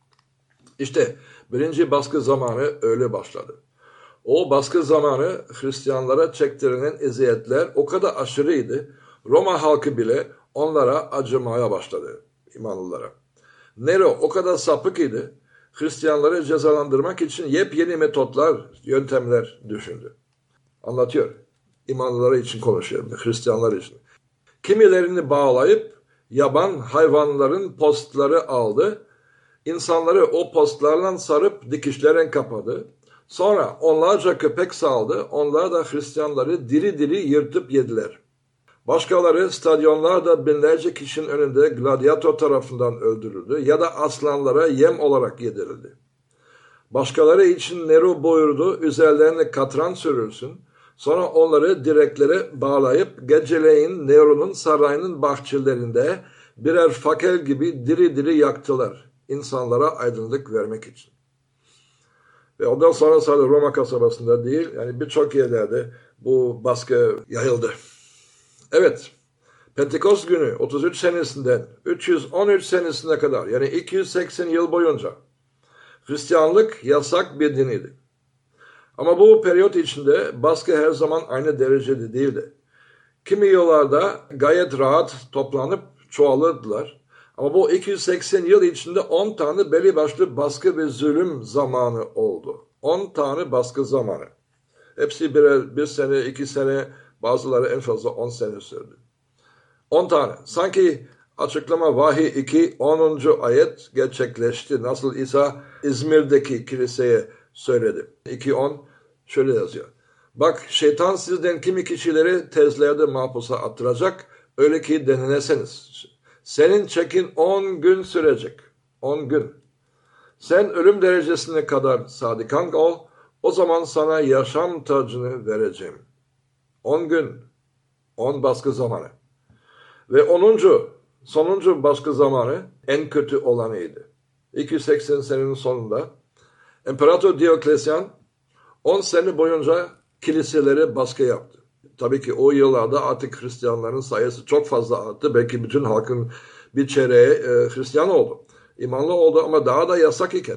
İşte birinci baskı zamanı öyle başladı. O baskı zamanı Hristiyanlara çektirilen eziyetler o kadar aşırıydı. Roma halkı bile onlara acımaya başladı, imanlılara. Nero o kadar sapık idi, Hristiyanları cezalandırmak için yepyeni metotlar, yöntemler düşündü. Anlatıyor. İmanlıları için konuşuyor, Hristiyanlar için. Kimilerini bağlayıp yaban hayvanların postları aldı. İnsanları o postlarla sarıp dikişlerine kapadı. Sonra onlarca köpek saldı. Onlar da Hristiyanları diri diri yırtıp yediler. Başkaları stadyonlarda binlerce kişinin önünde gladyatör tarafından öldürüldü ya da aslanlara yem olarak yedirildi. Başkaları için Nero buyurdu, üzerlerine katran sürülsün. Sonra onları direklere bağlayıp geceleyin Nero'nun sarayının bahçelerinde birer fakel gibi diri diri yaktılar. İnsanlara aydınlık vermek için. Ve ondan sonra sadece Roma kasabasında değil, yani birçok yerlerde bu baskı yayıldı. Evet, Pentekost günü otuz üç senesinden üç yüz on üç senesine kadar, yani iki yüz seksen yıl boyunca Hristiyanlık yasak bir diniydi. Ama bu periyot içinde baskı her zaman aynı derecede değildi. Kimi yıllarda gayet rahat toplanıp çoğalırdılar. Ama bu iki yüz seksen yıl içinde on tane belli başlı baskı ve zulüm zamanı oldu. on tane baskı zamanı. Hepsi bir, bir sene, iki sene, bazıları en fazla on sene sürdü. on tane. Sanki açıklama vahiy iki, onuncu ayet gerçekleşti. Nasıl İsa İzmir'deki kiliseye söyledi. iki on şöyle yazıyor. Bak şeytan sizden kimi kişileri tezlerde mahpusa attıracak, öyle ki deneneseniz. Senin çekin on gün sürecek. on gün. Sen ölüm derecesine kadar sadıkan ol, o zaman sana yaşam tacını vereceğim. on gün. on baskı zamanı. Ve onuncu sonuncu baskı zamanı en kötü olanıydı. iki yüz seksen senenin sonunda İmparator Dioklesyan on sene boyunca kiliselere baskı yaptı. Tabii ki o yıllarda artık Hristiyanların sayısı çok fazla arttı. Belki bütün halkın bir çeyreği e, Hristiyan oldu. İmanlı oldu ama daha da yasak iken.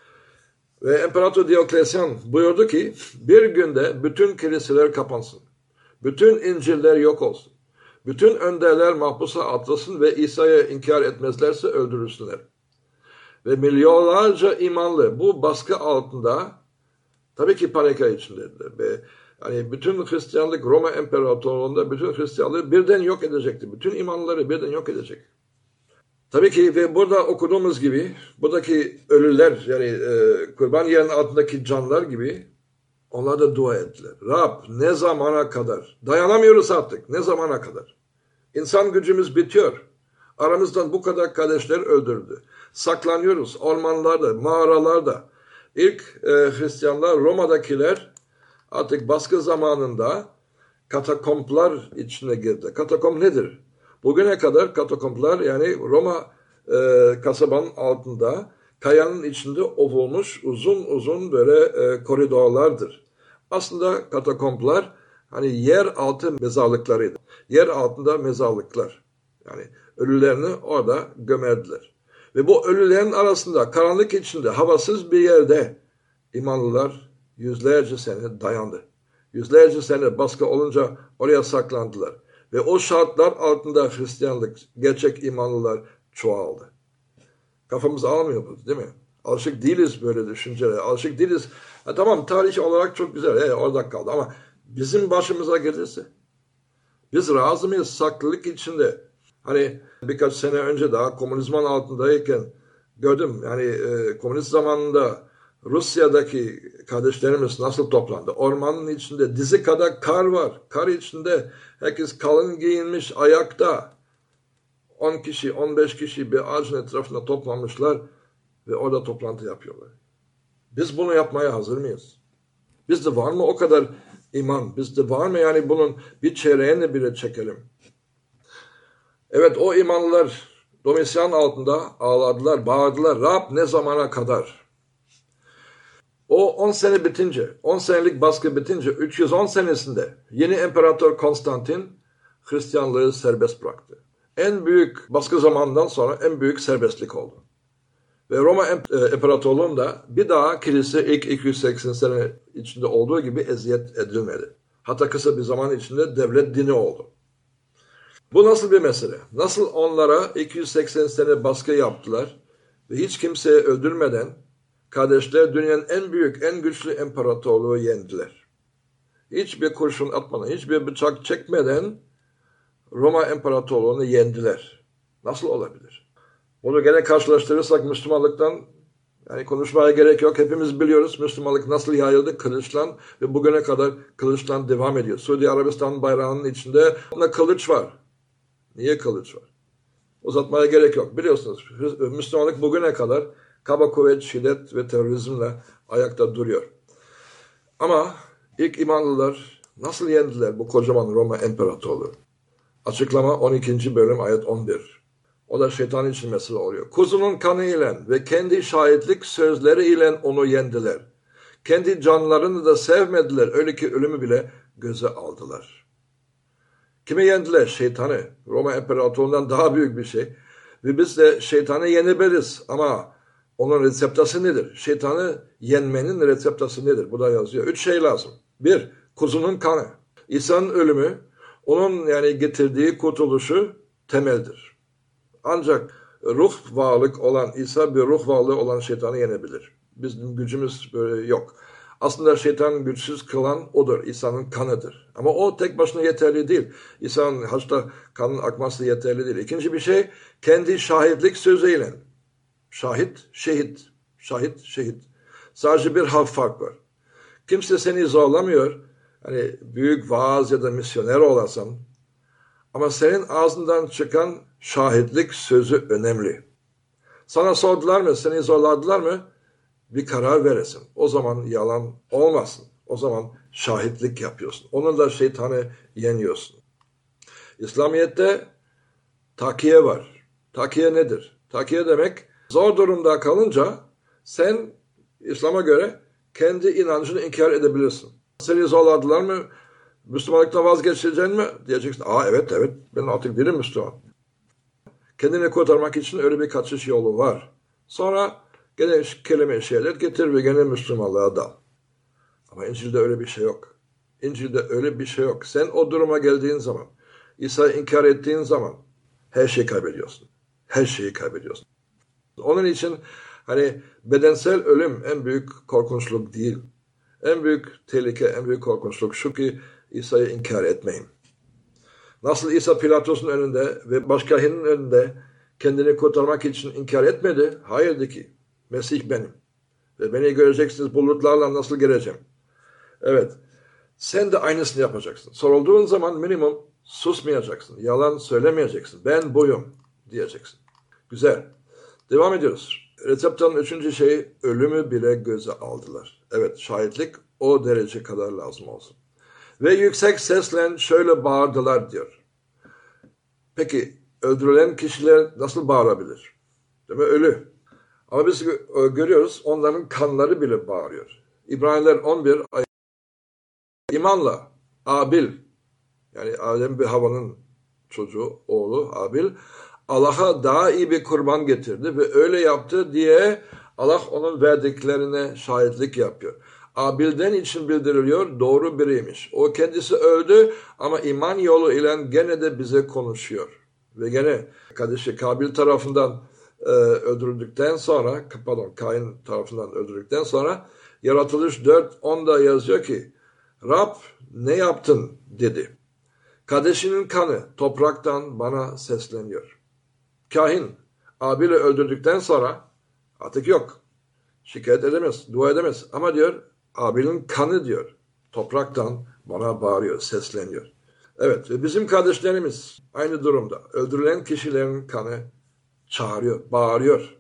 Ve İmparator Dioklesyan buyurdu ki bir günde bütün kiliseler kapansın. Bütün İncil'ler yok olsun. Bütün önderler mahpusa atılsın ve İsa'yı inkar etmezlerse öldürülsünler. Ve milyonlarca imanlı bu baskı altında tabii ki panika içindeydiler. Ve yani bütün Hristiyanlık Roma İmparatorluğu'nda bütün Hristiyanlığı birden yok edecekti. Bütün imanları birden yok edecek. Tabii ki ve burada okuduğumuz gibi buradaki ölüler yani e, kurban yerinin altındaki canlar gibi onlar da dua ettiler. Rab ne zamana kadar? Dayanamıyoruz artık. Ne zamana kadar? İnsan gücümüz bitiyor. Aramızdan bu kadar kardeşler öldürdü. Saklanıyoruz ormanlarda, mağaralarda. İlk e, Hristiyanlar, Roma'dakiler artık baskı zamanında katakomplar içine girdi. Katakomp nedir? Bugüne kadar katakomplar yani Roma e, kasabanın altında kayanın içinde ovulmuş uzun uzun böyle e, koridorlardır. Aslında katakomplar hani yer altı mezarlıklarıydı. Yer altında mezarlıklar. Yani ölülerini orada gömerdiler. Ve bu ölülerin arasında karanlık içinde havasız bir yerde imanlılar yüzlerce sene dayandı. Yüzlerce sene baskı olunca oraya saklandılar. Ve o şartlar altında Hristiyanlık, gerçek imanlılar çoğaldı. Kafamız almıyor bu değil mi? Alışık değiliz böyle düşüncelere. Alışık değiliz. Ha, tamam tarih olarak çok güzel. He, orada kaldı ama bizim başımıza gelirse biz razı mıyız saklılık içinde? Hani birkaç sene önce daha komünizman altındayken gördüm. Yani e, komünist zamanında Rusya'daki kardeşlerimiz nasıl toplandı? Ormanın içinde dizi kadar kar var. Kar içinde herkes kalın giyinmiş ayakta. on kişi, on beş kişi bir ağacın etrafında toplanmışlar ve orada toplantı yapıyorlar. Biz bunu yapmaya hazır mıyız? Bizde var mı o kadar iman? Bizde var mı yani bunun bir çeyreğini bile çekelim? Evet o imanlılar Domitian altında ağladılar, bağırdılar. Rab ne zamana kadar? O on sene bitince, on senelik baskı bitince üç yüz on senesinde yeni İmparator Konstantin Hristiyanlığı serbest bıraktı. En büyük baskı zamanından sonra en büyük serbestlik oldu. Ve Roma İmparatorluğu'nda bir daha kilise ilk iki yüz seksen sene içinde olduğu gibi eziyet edilmedi. Hatta kısa bir zaman içinde devlet dini oldu. Bu nasıl bir mesele? Nasıl onlara iki yüz seksen sene baskı yaptılar ve hiç kimseyi öldürmeden kardeşler dünyanın en büyük, en güçlü imparatorluğu yendiler. Hiçbir kurşun atmadan, hiçbir bıçak çekmeden Roma İmparatorluğu'nu yendiler. Nasıl olabilir? Bunu gene karşılaştırırsak Müslümanlıktan yani konuşmaya gerek yok. Hepimiz biliyoruz Müslümanlık nasıl yayıldı kılıçla ve bugüne kadar kılıçla devam ediyor. Suudi Arabistan bayrağının içinde kılıç var. Niye kılıç var? Uzatmaya gerek yok. Biliyorsunuz Müslümanlık bugüne kadar kaba kuvvet, şiddet ve terörizmle ayakta duruyor. Ama ilk imanlılar nasıl yendiler bu kocaman Roma İmparatorluğu? Açıklama on ikinci bölüm ayet on bir. O da şeytan için mesele oluyor. Kuzunun kanı ile ve kendi şahitlik sözleri ile onu yendiler. Kendi canlarını da sevmediler. Öyle ki ölümü bile göze aldılar. Kimi yendiler? Şeytanı. Roma İmparatorluğundan daha büyük bir şey. Ve biz de şeytanı yenebiliriz. Ama onun reseptası nedir? Şeytanı yenmenin reseptası nedir? Bu da yazıyor. Üç şey lazım. Bir, kuzunun kanı. İsa'nın ölümü, onun yani getirdiği kurtuluşu temeldir. Ancak ruh varlık olan İsa bir ruh varlığı olan şeytanı yenebilir. Bizim gücümüz böyle yok. Aslında şeytan güçsüz kılan odur. İsa'nın kanıdır. Ama o tek başına yeterli değil. İsa'nın haçta kanın akması yeterli değil. İkinci bir şey kendi şahitlik sözüyle. Şahit, şehit. Şahit, şehit. Sadece bir harf fark var. Kimse seni zorlamıyor. Hani büyük vaaz ya da misyoner olasan. Ama senin ağzından çıkan şahitlik sözü önemli. Sana sordular mı? Seni zorladılar mı? Bir karar veresin. O zaman yalan olmasın. O zaman şahitlik yapıyorsun. Onunla şeytanı yeniyorsun. İslamiyet'te Takiye var. Takiye nedir? Takiye demek zor durumda kalınca sen İslam'a göre kendi inancını inkar edebilirsin. Seni zorladılar mı? Müslümanlıktan vazgeçeceksin mi? Diyeceksin. Aa evet evet ben artık değilim Müslüman. Kendini kurtarmak için öyle bir kaçış yolu var. Sonra gene kelime-i şehadet getir ve gene Müslümanlığa dal. Ama İncil'de öyle bir şey yok. İncil'de öyle bir şey yok. Sen o duruma geldiğin zaman, İsa'yı inkar ettiğin zaman her şeyi kaybediyorsun. Her şeyi kaybediyorsun. Onun için hani bedensel ölüm en büyük korkunçluk değil. En büyük tehlike, en büyük korkunçluk şu ki İsa'yı inkar etmeyin. Nasıl İsa Pilatus'un önünde ve başkahinin önünde kendini kurtarmak için inkar etmedi? Hayır de ki Mesih benim. Ve beni göreceksiniz bulutlarla nasıl geleceğim. Evet. Sen de aynısını yapacaksın. Sorulduğun zaman minimum susmayacaksın. Yalan söylemeyeceksin. Ben buyum diyeceksin. Güzel. Devam ediyoruz. Recepta'nın üçüncü şeyi ölümü bile göze aldılar. Evet şahitlik o derece kadar lazım olsun. Ve yüksek sesle şöyle bağırdılar diyor. Peki öldürülen kişiler nasıl bağırabilir? Değil mi? Ölü. Ama biz görüyoruz onların kanları bile bağırıyor. İbraniler on bir imanla Abil yani Adem ve Havva'nın çocuğu oğlu Abil Allah'a daha iyi bir kurban getirdi ve öyle yaptı diye Allah onun verdiklerine şahitlik yapıyor. Abil'den için bildiriliyor doğru biriymiş. O kendisi öldü ama iman yolu ile gene de bize konuşuyor. Ve gene kardeşi Kabil tarafından e, öldürüldükten sonra pardon Kain tarafından öldürüldükten sonra Yaratılış dört onda yazıyor ki Rab ne yaptın dedi. Kardeşinin kanı topraktan bana sesleniyor. Kahin Abil'i öldürdükten sonra artık yok. Şikayet edemez, dua edemez. Ama diyor Abil'in kanı diyor. Topraktan bana bağırıyor, sesleniyor. Evet bizim kardeşlerimiz aynı durumda. Öldürülen kişilerin kanı çağırıyor, bağırıyor.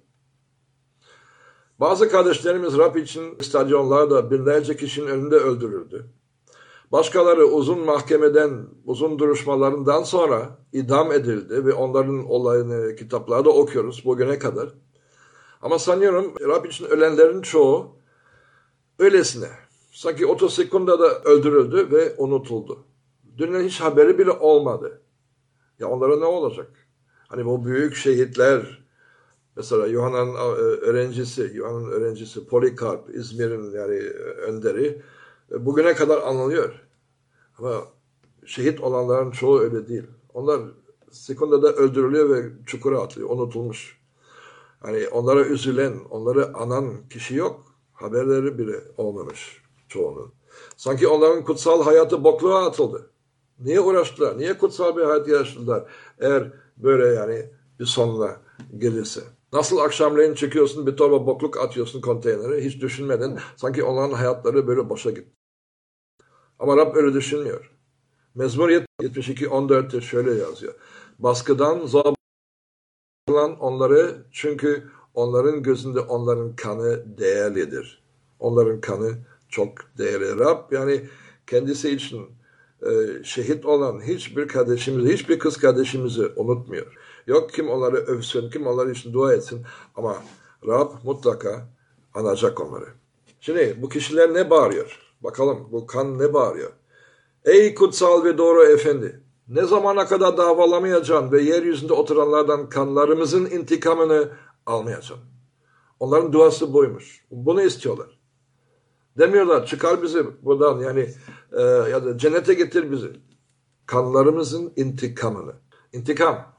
Bazı kardeşlerimiz Rab için stadyonlarda binlerce kişinin önünde öldürüldü. Başkaları uzun mahkemeden, uzun duruşmalarından sonra idam edildi ve onların olayını kitaplarda okuyoruz bugüne kadar. Ama sanıyorum Rab için ölenlerin çoğu öylesine. Sanki otuz sekundada öldürüldü ve unutuldu. Dünyanın hiç haberi bile olmadı. Ya onlara ne olacak? Hani bu büyük şehitler, mesela Yuhanna'nın öğrencisi, Yuhanna'nın öğrencisi Polikarp, İzmir'in yani önderi, bugüne kadar anılıyor. Ama şehit olanların çoğu öyle değil. Onlar sekundada öldürülüyor ve çukura atılıyor, unutulmuş. Hani onlara üzülen, onları anan kişi yok. Haberleri bile olmamış çoğunun. Sanki onların kutsal hayatı bokluğa atıldı. Niye uğraştılar? Niye kutsal bir hayat yaşadılar? Eğer böyle yani bir sonuna gelirse. Nasıl akşamleyin çıkıyorsun bir torba bokluk atıyorsun konteynere hiç düşünmeden sanki onların hayatları böyle boşa gitti. Ama Rab öyle düşünmüyor. Mezmur yetmiş iki on dörtte şöyle yazıyor. Baskıdan zor olan onları çünkü onların gözünde onların kanı değerlidir. Onların kanı çok değerli. Rab yani kendisi için e, şehit olan hiçbir kardeşimizi, hiçbir kız kardeşimizi unutmuyor. Yok kim onları övsün, kim onları için dua etsin ama Rab mutlaka anacak onları. Şimdi bu kişiler ne bağırıyor? Bakalım bu kan ne bağırıyor? Ey kutsal ve doğru efendi! Ne zamana kadar davalamayacaksın ve yeryüzünde oturanlardan kanlarımızın intikamını almayacaksın? Onların duası buymuş. Bunu istiyorlar. Demiyorlar çıkar bizi buradan yani e, ya da cennete getir bizi. Kanlarımızın intikamını. İntikam.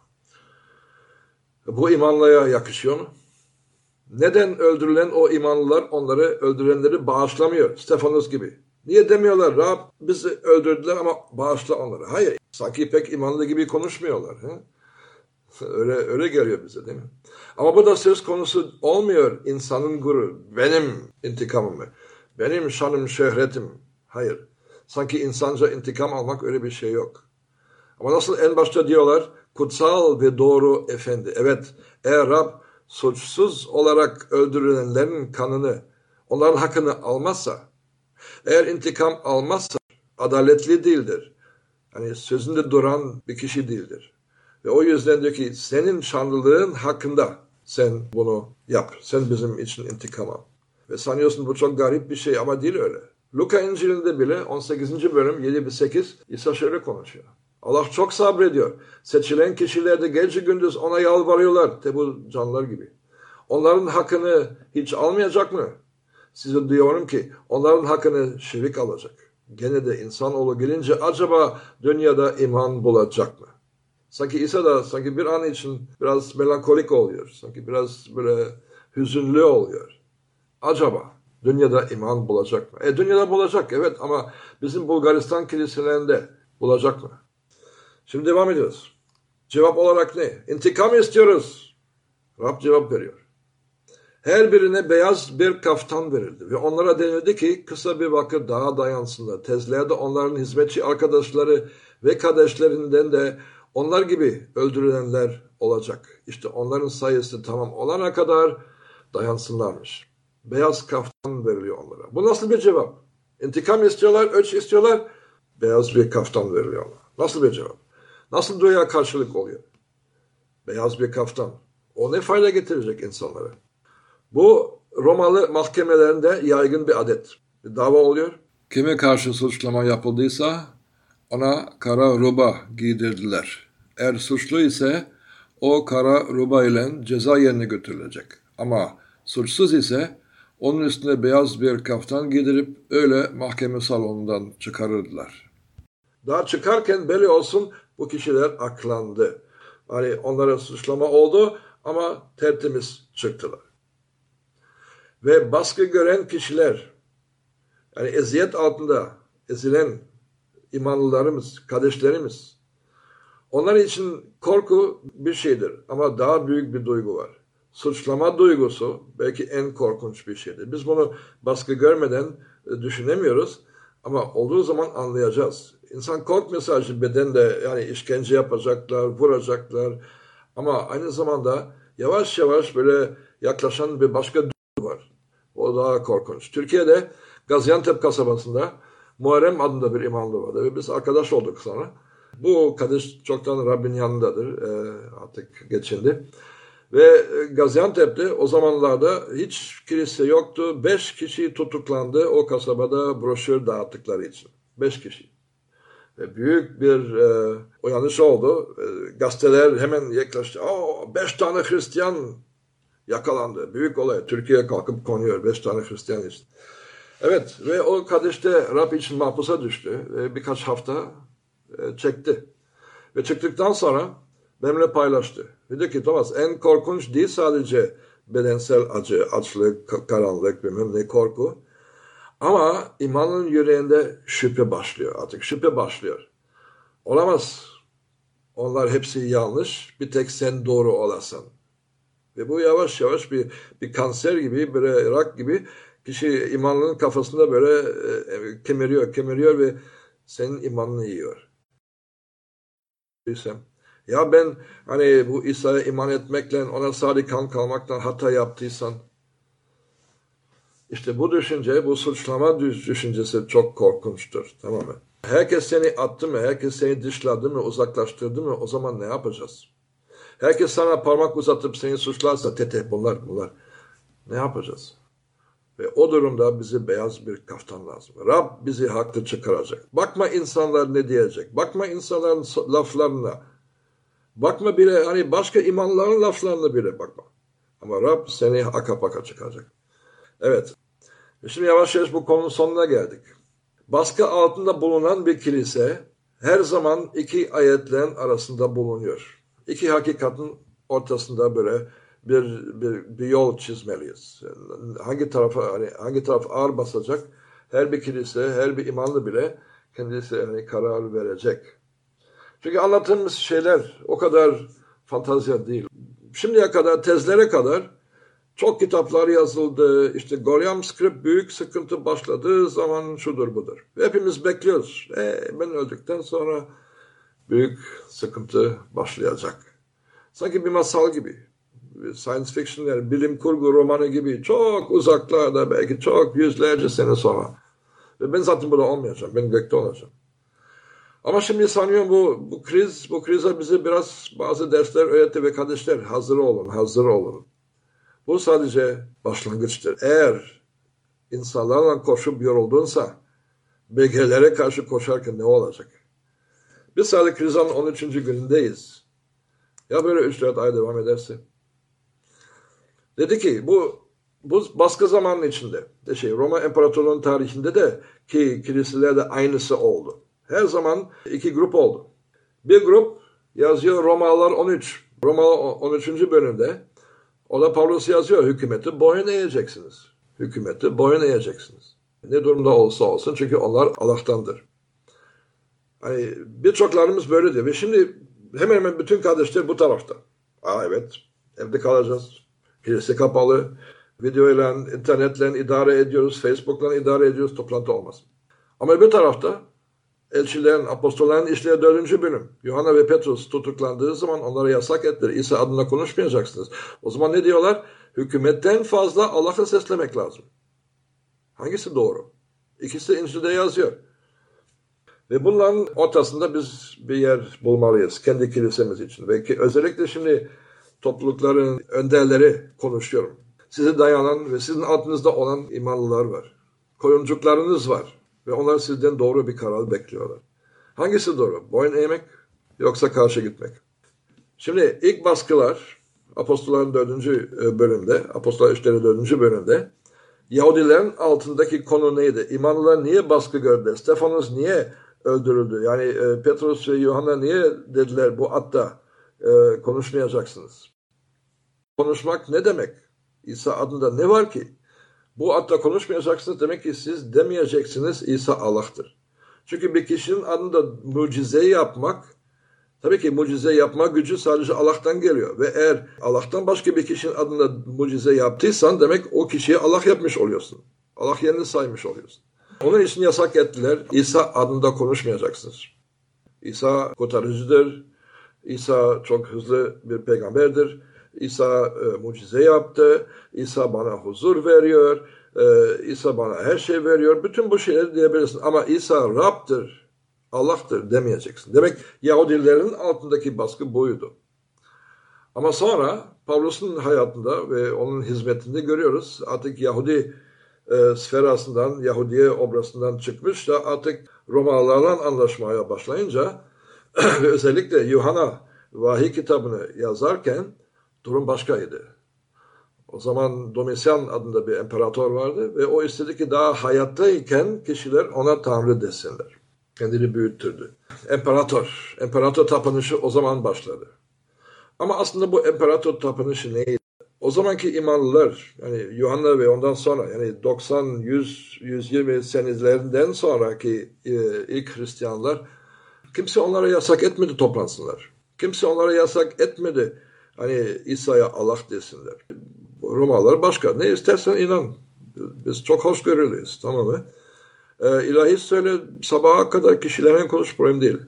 Bu imanlıya yakışıyor mu? Neden öldürülen o imanlılar onları öldürenleri bağışlamıyor? Stefanos gibi. Niye demiyorlar Rab bizi öldürdüler ama bağışla onları. Hayır. Sanki pek imanlı gibi konuşmuyorlar. He? Öyle öyle geliyor bize değil mi? Ama bu da söz konusu olmuyor insanın gururu. Benim intikamım. Benim şanım, şöhretim. Hayır. Sanki insanca intikam almak öyle bir şey yok. Ama nasıl en başta diyorlar kutsal ve doğru efendi. Evet eğer Rab suçsuz olarak öldürülenlerin kanını, onların hakkını almazsa, eğer intikam almazsa adaletli değildir. Hani sözünde duran bir kişi değildir. Ve o yüzden diyor ki senin şanlılığın hakkında sen bunu yap. Sen bizim için intikam al. Ve sanıyorsun bu çok garip bir şey ama değil öyle. Luka İncil'inde bile on sekizinci bölüm yedi ve sekiz İsa şöyle konuşuyor. Allah çok sabrediyor. Seçilen kişiler de gece gündüz ona yalvarıyorlar. Tebu canlılar gibi. Onların hakkını hiç almayacak mı? Size diyorum ki onların hakkını şerik alacak. Gene de insanoğlu gelince acaba dünyada iman bulacak mı? Sanki İsa da sanki bir an için biraz melankolik oluyor. Sanki biraz böyle hüzünlü oluyor. Acaba dünyada iman bulacak mı? E dünyada bulacak evet ama bizim Bulgaristan kiliselerinde bulacak mı? Şimdi devam ediyoruz. Cevap olarak ne? İntikam istiyoruz. Rab cevap veriyor. Her birine beyaz bir kaftan verildi ve onlara denildi ki kısa bir vakit daha dayansınlar. Tezlerde onların hizmetçi arkadaşları ve kardeşlerinden de onlar gibi öldürülenler olacak. İşte onların sayısı tamam olana kadar dayansınlarmış. Beyaz kaftan veriliyor onlara. Bu nasıl bir cevap? İntikam istiyorlar, öç istiyorlar. Beyaz bir kaftan veriliyor onlara. Nasıl bir cevap? Nasıl duaya karşılık oluyor? Beyaz bir kaftan. O ne fayda getirecek insanlara? Bu Romalı mahkemelerinde yaygın bir adet. Bir dava oluyor. Kime karşı suçlama yapıldıysa ona kara ruba giydirdiler. Eğer suçlu ise o kara ruba ile ceza yerine götürülecek. Ama suçsuz ise onun üstüne beyaz bir kaftan giydirip öyle mahkeme salonundan çıkarırdılar. Daha çıkarken belli olsun bu kişiler aklandı. Yani onlara suçlama oldu ama tertemiz çıktılar. Ve baskı gören kişiler, yani eziyet altında ezilen imanlılarımız, kardeşlerimiz, onlar için korku bir şeydir ama daha büyük bir duygu var. Suçlama duygusu belki en korkunç bir şeydir. Biz bunu baskı görmeden düşünemiyoruz ama olduğu zaman anlayacağız. İnsan korkmuyor sadece bedende, yani işkence yapacaklar, vuracaklar ama aynı zamanda yavaş yavaş böyle yaklaşan bir başka duygu var. O daha korkunç. Türkiye'de Gaziantep kasabasında Muharrem adında bir imanlı vardı ve biz arkadaş olduk sonra. Bu kardeş çoktan Rabbin yanındadır, e, artık geçindi. Ve Gaziantep'te o zamanlarda hiç kilise yoktu. Beş kişi tutuklandı o kasabada broşür dağıttıkları için. Beş kişi. Ve büyük bir e, uyanış oldu. E, gazeteler hemen yaklaştı. Aa, beş tane Hristiyan yakalandı. Büyük olay. Türkiye kalkıp konuyor beş tane Hristiyan için. Evet ve o kardeş de Rab için mahpusa düştü. Ve birkaç hafta e, çekti. Ve çıktıktan sonra benimle paylaştı. Dedi ki Thomas en korkunç değil sadece bedensel acı, açlık, karanlık, bilmem ne korku. Ama imanın yüreğinde şüphe başlıyor artık. Şüphe başlıyor. Olamaz. Onlar hepsi yanlış. Bir tek sen doğru olasın. Ve bu yavaş yavaş bir, bir kanser gibi, bir rak gibi kişi imanının kafasında böyle e, kemiriyor, kemiriyor ve senin imanını yiyor. Ya ben hani bu İsa'ya iman etmekle ona sadık kalmaktan hata yaptıysan işte bu düşünce, bu suçlama düşüncesi çok korkunçtur. Tamam mı? Herkes seni attı mı, herkes seni dışladı mı, uzaklaştırdı mı o zaman ne yapacağız? Herkes sana parmak uzatıp seni suçlarsa tete bunlar bunlar ne yapacağız? Ve o durumda bize beyaz bir kaftan lazım. Rab bizi haklı çıkaracak. Bakma insanlar ne diyecek. Bakma insanların laflarına. Bakma bile hani başka imanların laflarına bile bakma. Ama Rab seni aka paka çıkaracak. Evet. Şimdi yavaş yavaş bu konunun sonuna geldik. Baskı altında bulunan bir kilise her zaman iki ayetlerin arasında bulunuyor. İki hakikatin ortasında böyle bir, bir, bir yol çizmeliyiz. Hangi tarafa hani hangi taraf ağır basacak? Her bir kilise, her bir imanlı bile kendisi hani karar verecek. Çünkü anlattığımız şeyler o kadar fantazya değil. Şimdiye kadar tezlere kadar çok kitaplar yazıldı. İşte Goryam Script büyük sıkıntı başladığı zaman şudur budur. Hepimiz bekliyoruz. E, ben öldükten sonra büyük sıkıntı başlayacak. Sanki bir masal gibi. Science fiction yani bilim kurgu romanı gibi çok uzaklarda belki çok yüzlerce sene sonra. Ve ben zaten burada olmayacağım. Ben gökte olacağım. Ama şimdi sanıyorum bu, bu kriz, bu krize bize biraz bazı dersler öğretti ve kardeşler hazır olun, hazır olun. Bu sadece başlangıçtır. Eğer insanlarla koşup yorulduğunsa belgelere karşı koşarken ne olacak? Biz sadece krizin on üçüncü günündeyiz. Ya böyle üç dört ay devam ederse? Dedi ki bu bu baskı zamanının içinde, de şey Roma İmparatorluğu'nun tarihinde de ki kiliselerde aynısı oldu. Her zaman iki grup oldu. Bir grup yazıyor Romalılar on üç. Roma on üçüncü bölümde o da Pavlos yazıyor hükümeti boyun eğeceksiniz. Hükümeti boyun eğeceksiniz. Ne durumda olsa olsun çünkü onlar Allah'tandır. Hani birçoklarımız böyle diyor. Ve şimdi hemen hemen bütün kardeşler bu tarafta. Aa evet evde kalacağız. Kilise kapalı. Videoyla, internetle idare ediyoruz. Facebook'la idare ediyoruz. Toplantı olmaz. Ama öbür tarafta elçilerin, apostolların işleri dördüncü bölüm. Yuhanna ve Petrus tutuklandığı zaman onlara yasak ettiler. İsa adına konuşmayacaksınız. O zaman ne diyorlar? Hükümetten fazla Allah'a seslemek lazım. Hangisi doğru? İkisi İncil'de yazıyor. Ve bunların ortasında biz bir yer bulmalıyız. Kendi kilisemiz için. Ve ki özellikle şimdi toplulukların önderleri konuşuyorum. Size dayanan ve sizin altınızda olan imanlılar var. Koyuncuklarınız var. Ve onlar sizden doğru bir karar bekliyorlar. Hangisi doğru? Boyun eğmek yoksa karşı gitmek? Şimdi ilk baskılar Apostolların dördüncü bölümde, Apostollar İşleri dördüncü bölümde Yahudilerin altındaki konu neydi? İmanlılar niye baskı gördü? Stefanos niye öldürüldü? Yani e, Petrus ve Yuhanna niye dediler bu atta e, konuşmayacaksınız? Konuşmak ne demek? İsa adında ne var ki? Bu atta konuşmayacaksınız demek ki siz demeyeceksiniz İsa Allah'tır. Çünkü bir kişinin adında mucize yapmak, tabii ki mucize yapma gücü sadece Allah'tan geliyor. Ve eğer Allah'tan başka bir kişinin adında mucize yaptıysan demek o kişiye Allah yapmış oluyorsun. Allah yerini saymış oluyorsun. Onun için yasak ettiler. İsa adında konuşmayacaksınız. İsa kurtarıcıdır. İsa çok hızlı bir peygamberdir. İsa e, mucize yaptı. İsa bana huzur veriyor. E, İsa bana her şey veriyor. Bütün bu şeyleri diyebilirsin. Ama İsa Rab'dır, Allah'tır demeyeceksin. Demek Yahudilerin altındaki baskı buydu. Ama sonra Pavlus'un hayatında ve onun hizmetinde görüyoruz. Artık Yahudi e, sferasından, Yahudiye obrasından çıkmış da artık Romalılarla anlaşmaya başlayınca ve özellikle Yuhanna vahiy kitabını yazarken durum başkaydı. O zaman Domitian adında bir imparator vardı ve o istedi ki daha hayattayken kişiler ona Tanrı desinler. Kendini büyüttürdü. İmparator, imparator tapınışı o zaman başladı. Ama aslında bu imparator tapınışı neydi? O zamanki imanlılar, yani Yuhanna ve ondan sonra, yani doksan, yüz, yüz yirmi senelerinden sonraki e, ilk Hristiyanlar, kimse onlara yasak etmedi toplansınlar. Kimse onlara yasak etmedi hani İsa'ya Allah desinler. Romalılar başka. Ne istersen inan. Biz çok hoşgörülüyüz. Tamam mı? Ee, ilahi söyle sabaha kadar kişilerle konuş, problem değil.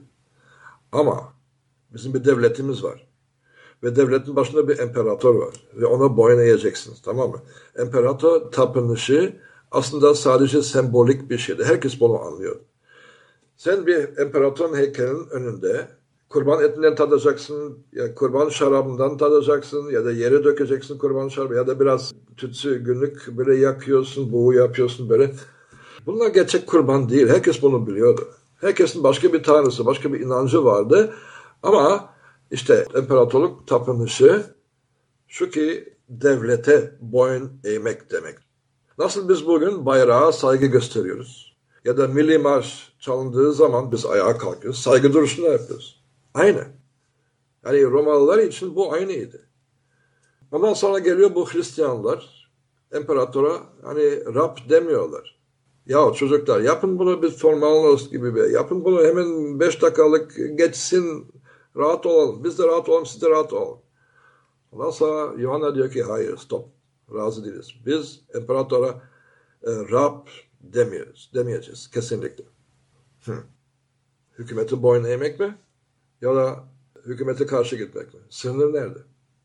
Ama bizim bir devletimiz var. Ve devletin başında bir imparator var. Ve ona boyun eğeceksiniz. Tamam mı? İmparator tapınışı aslında sadece sembolik bir şeydi. Herkes bunu anlıyor. Sen bir imparatorun heykelinin önünde kurban etinden tadacaksın, ya kurban şarabından tadacaksın ya da yere dökeceksin kurban şarabı ya da biraz tütsü günlük böyle yakıyorsun, buğu yapıyorsun böyle. Bunlar gerçek kurban değil. Herkes bunu biliyordu. Herkesin başka bir tanrısı, başka bir inancı vardı. Ama işte imparatorluk tapınışı şu ki devlete boyun eğmek demek. Nasıl biz bugün bayrağa saygı gösteriyoruz? Ya da milli marş çalındığı zaman biz ayağa kalkıyoruz, saygı duruşunu yapıyoruz. Aynı. Yani Romalılar için bu aynıydı. Ondan sonra geliyor bu Hristiyanlar, imparatora hani Rab demiyorlar. Ya çocuklar yapın bunu bir formalnost gibi bir, yapın bunu hemen beş dakikalık geçsin, rahat olalım. Biz de rahat olalım, siz de rahat olun. Ondan sonra Yuhanna diyor ki hayır, stop, razı değiliz. Biz imparatora e, Rab demiyoruz, demeyeceğiz kesinlikle. Hı. Hükümeti boyun eğmek mi? Ya da hükümete karşı gitmek mi? Sınır nerede?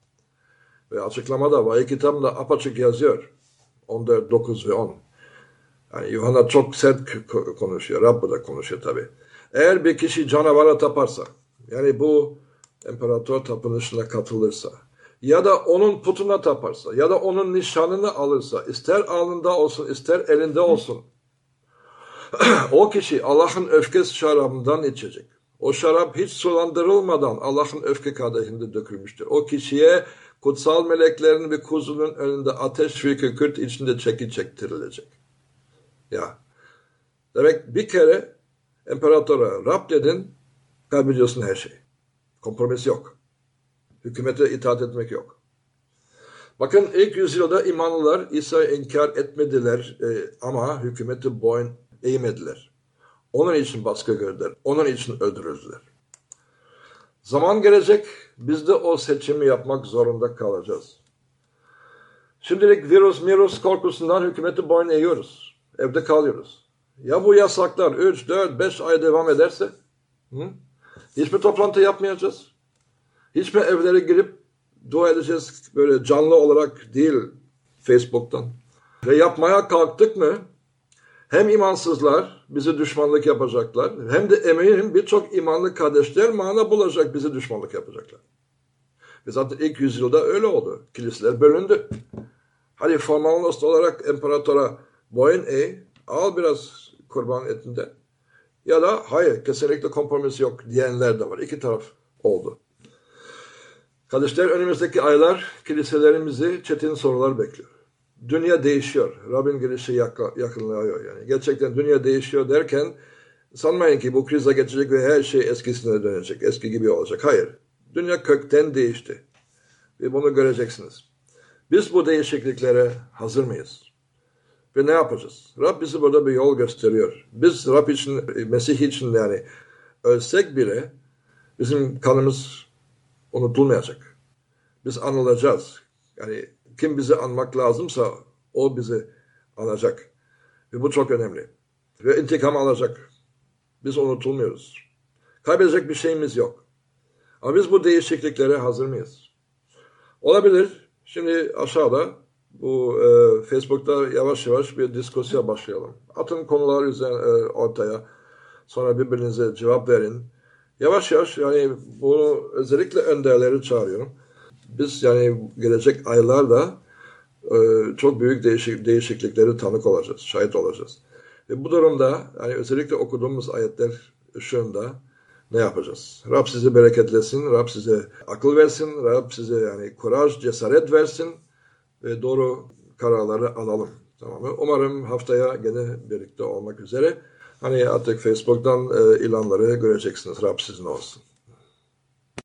Ve açıklamada vahiy kitabında apaçık yazıyor. on dört, dokuz ve on. Yani Yuhanna çok sert konuşuyor. Rabbi da konuşuyor tabii. Eğer bir kişi canavara taparsa, yani bu imparator tapınışına katılırsa, ya da onun putuna taparsa, ya da onun nişanını alırsa, ister alnında olsun, ister elinde olsun, o kişi Allah'ın öfke şarabından içecek. O şarap hiç sulandırılmadan Allah'ın öfke kadehinde dökülmüştür. O kişiye kutsal meleklerin ve kuzunun önünde ateş ve kükürt içinde çeki çektirilecek. Ya, demek bir kere imparatora Rab dedin, kaybediyorsun her şeyi. Kompromis yok. Hükümete itaat etmek yok. Bakın ilk yüzyılda imanlılar İsa'yı inkar etmediler e, ama hükümeti boyun eğmediler. Onun için baskı gördüler. Onun için öldürüldüler. Zaman gelecek, biz de o seçimi yapmak zorunda kalacağız. Şimdilik virüs, virüs korkusundan hükümeti boyun eğiyoruz. Evde kalıyoruz. Ya bu yasaklar üç, dört, beş ay devam ederse? Hı? Hiç mi toplantı yapmayacağız? Hiç mi evlere girip dua edeceğiz böyle canlı olarak değil Facebook'tan? Ve yapmaya kalktık mı hem imansızlar bize düşmanlık yapacaklar hem de eminim birçok imanlı kardeşler mana bulacak bize düşmanlık yapacaklar. Ve zaten ilk yüzyılda öyle oldu. Kiliseler bölündü. Hadi formalist olarak imparatora boyun eğ, al biraz kurban etinden. Ya da hayır kesinlikle kompromis yok diyenler de var. İki taraf oldu. Kardeşler önümüzdeki aylar kiliselerimizi çetin sorular bekliyor. Dünya değişiyor. Rabbin gelişi yakınlıyor yani. Gerçekten dünya değişiyor derken sanmayın ki bu krize geçecek ve her şey eskisine dönecek. Eski gibi olacak. Hayır. Dünya kökten değişti. Ve bunu göreceksiniz. Biz bu değişikliklere hazır mıyız? Ve ne yapacağız? Rab bizi burada bir yol gösteriyor. Biz Rab için, Mesih için yani ölsek bile bizim kanımız unutulmayacak. Biz anılacağız. Yani kim bizi anmak lazımsa o bizi anacak. Ve bu çok önemli. Ve intikam alacak. Biz unutulmuyoruz. Kaybedecek bir şeyimiz yok. Ama biz bu değişikliklere hazır mıyız? Olabilir. Şimdi aşağıda bu e, Facebook'ta yavaş yavaş bir diskusya başlayalım. Atın konular üzerine e, ortaya. Sonra birbirinize cevap verin. Yavaş yavaş yani bunu özellikle önderleri çağırıyorum. Biz yani gelecek aylarda e, çok büyük değişik, değişiklikleri tanık olacağız, şahit olacağız. Ve bu durumda yani özellikle okuduğumuz ayetler ışığında ne yapacağız? Rab sizi bereketlesin, Rab size akıl versin, Rab size yani kuraj, cesaret versin ve doğru kararları alalım. Tamam mı? Umarım haftaya gene birlikte olmak üzere. Hani artık Facebook'tan e, ilanları göreceksiniz. Rab sizin olsun.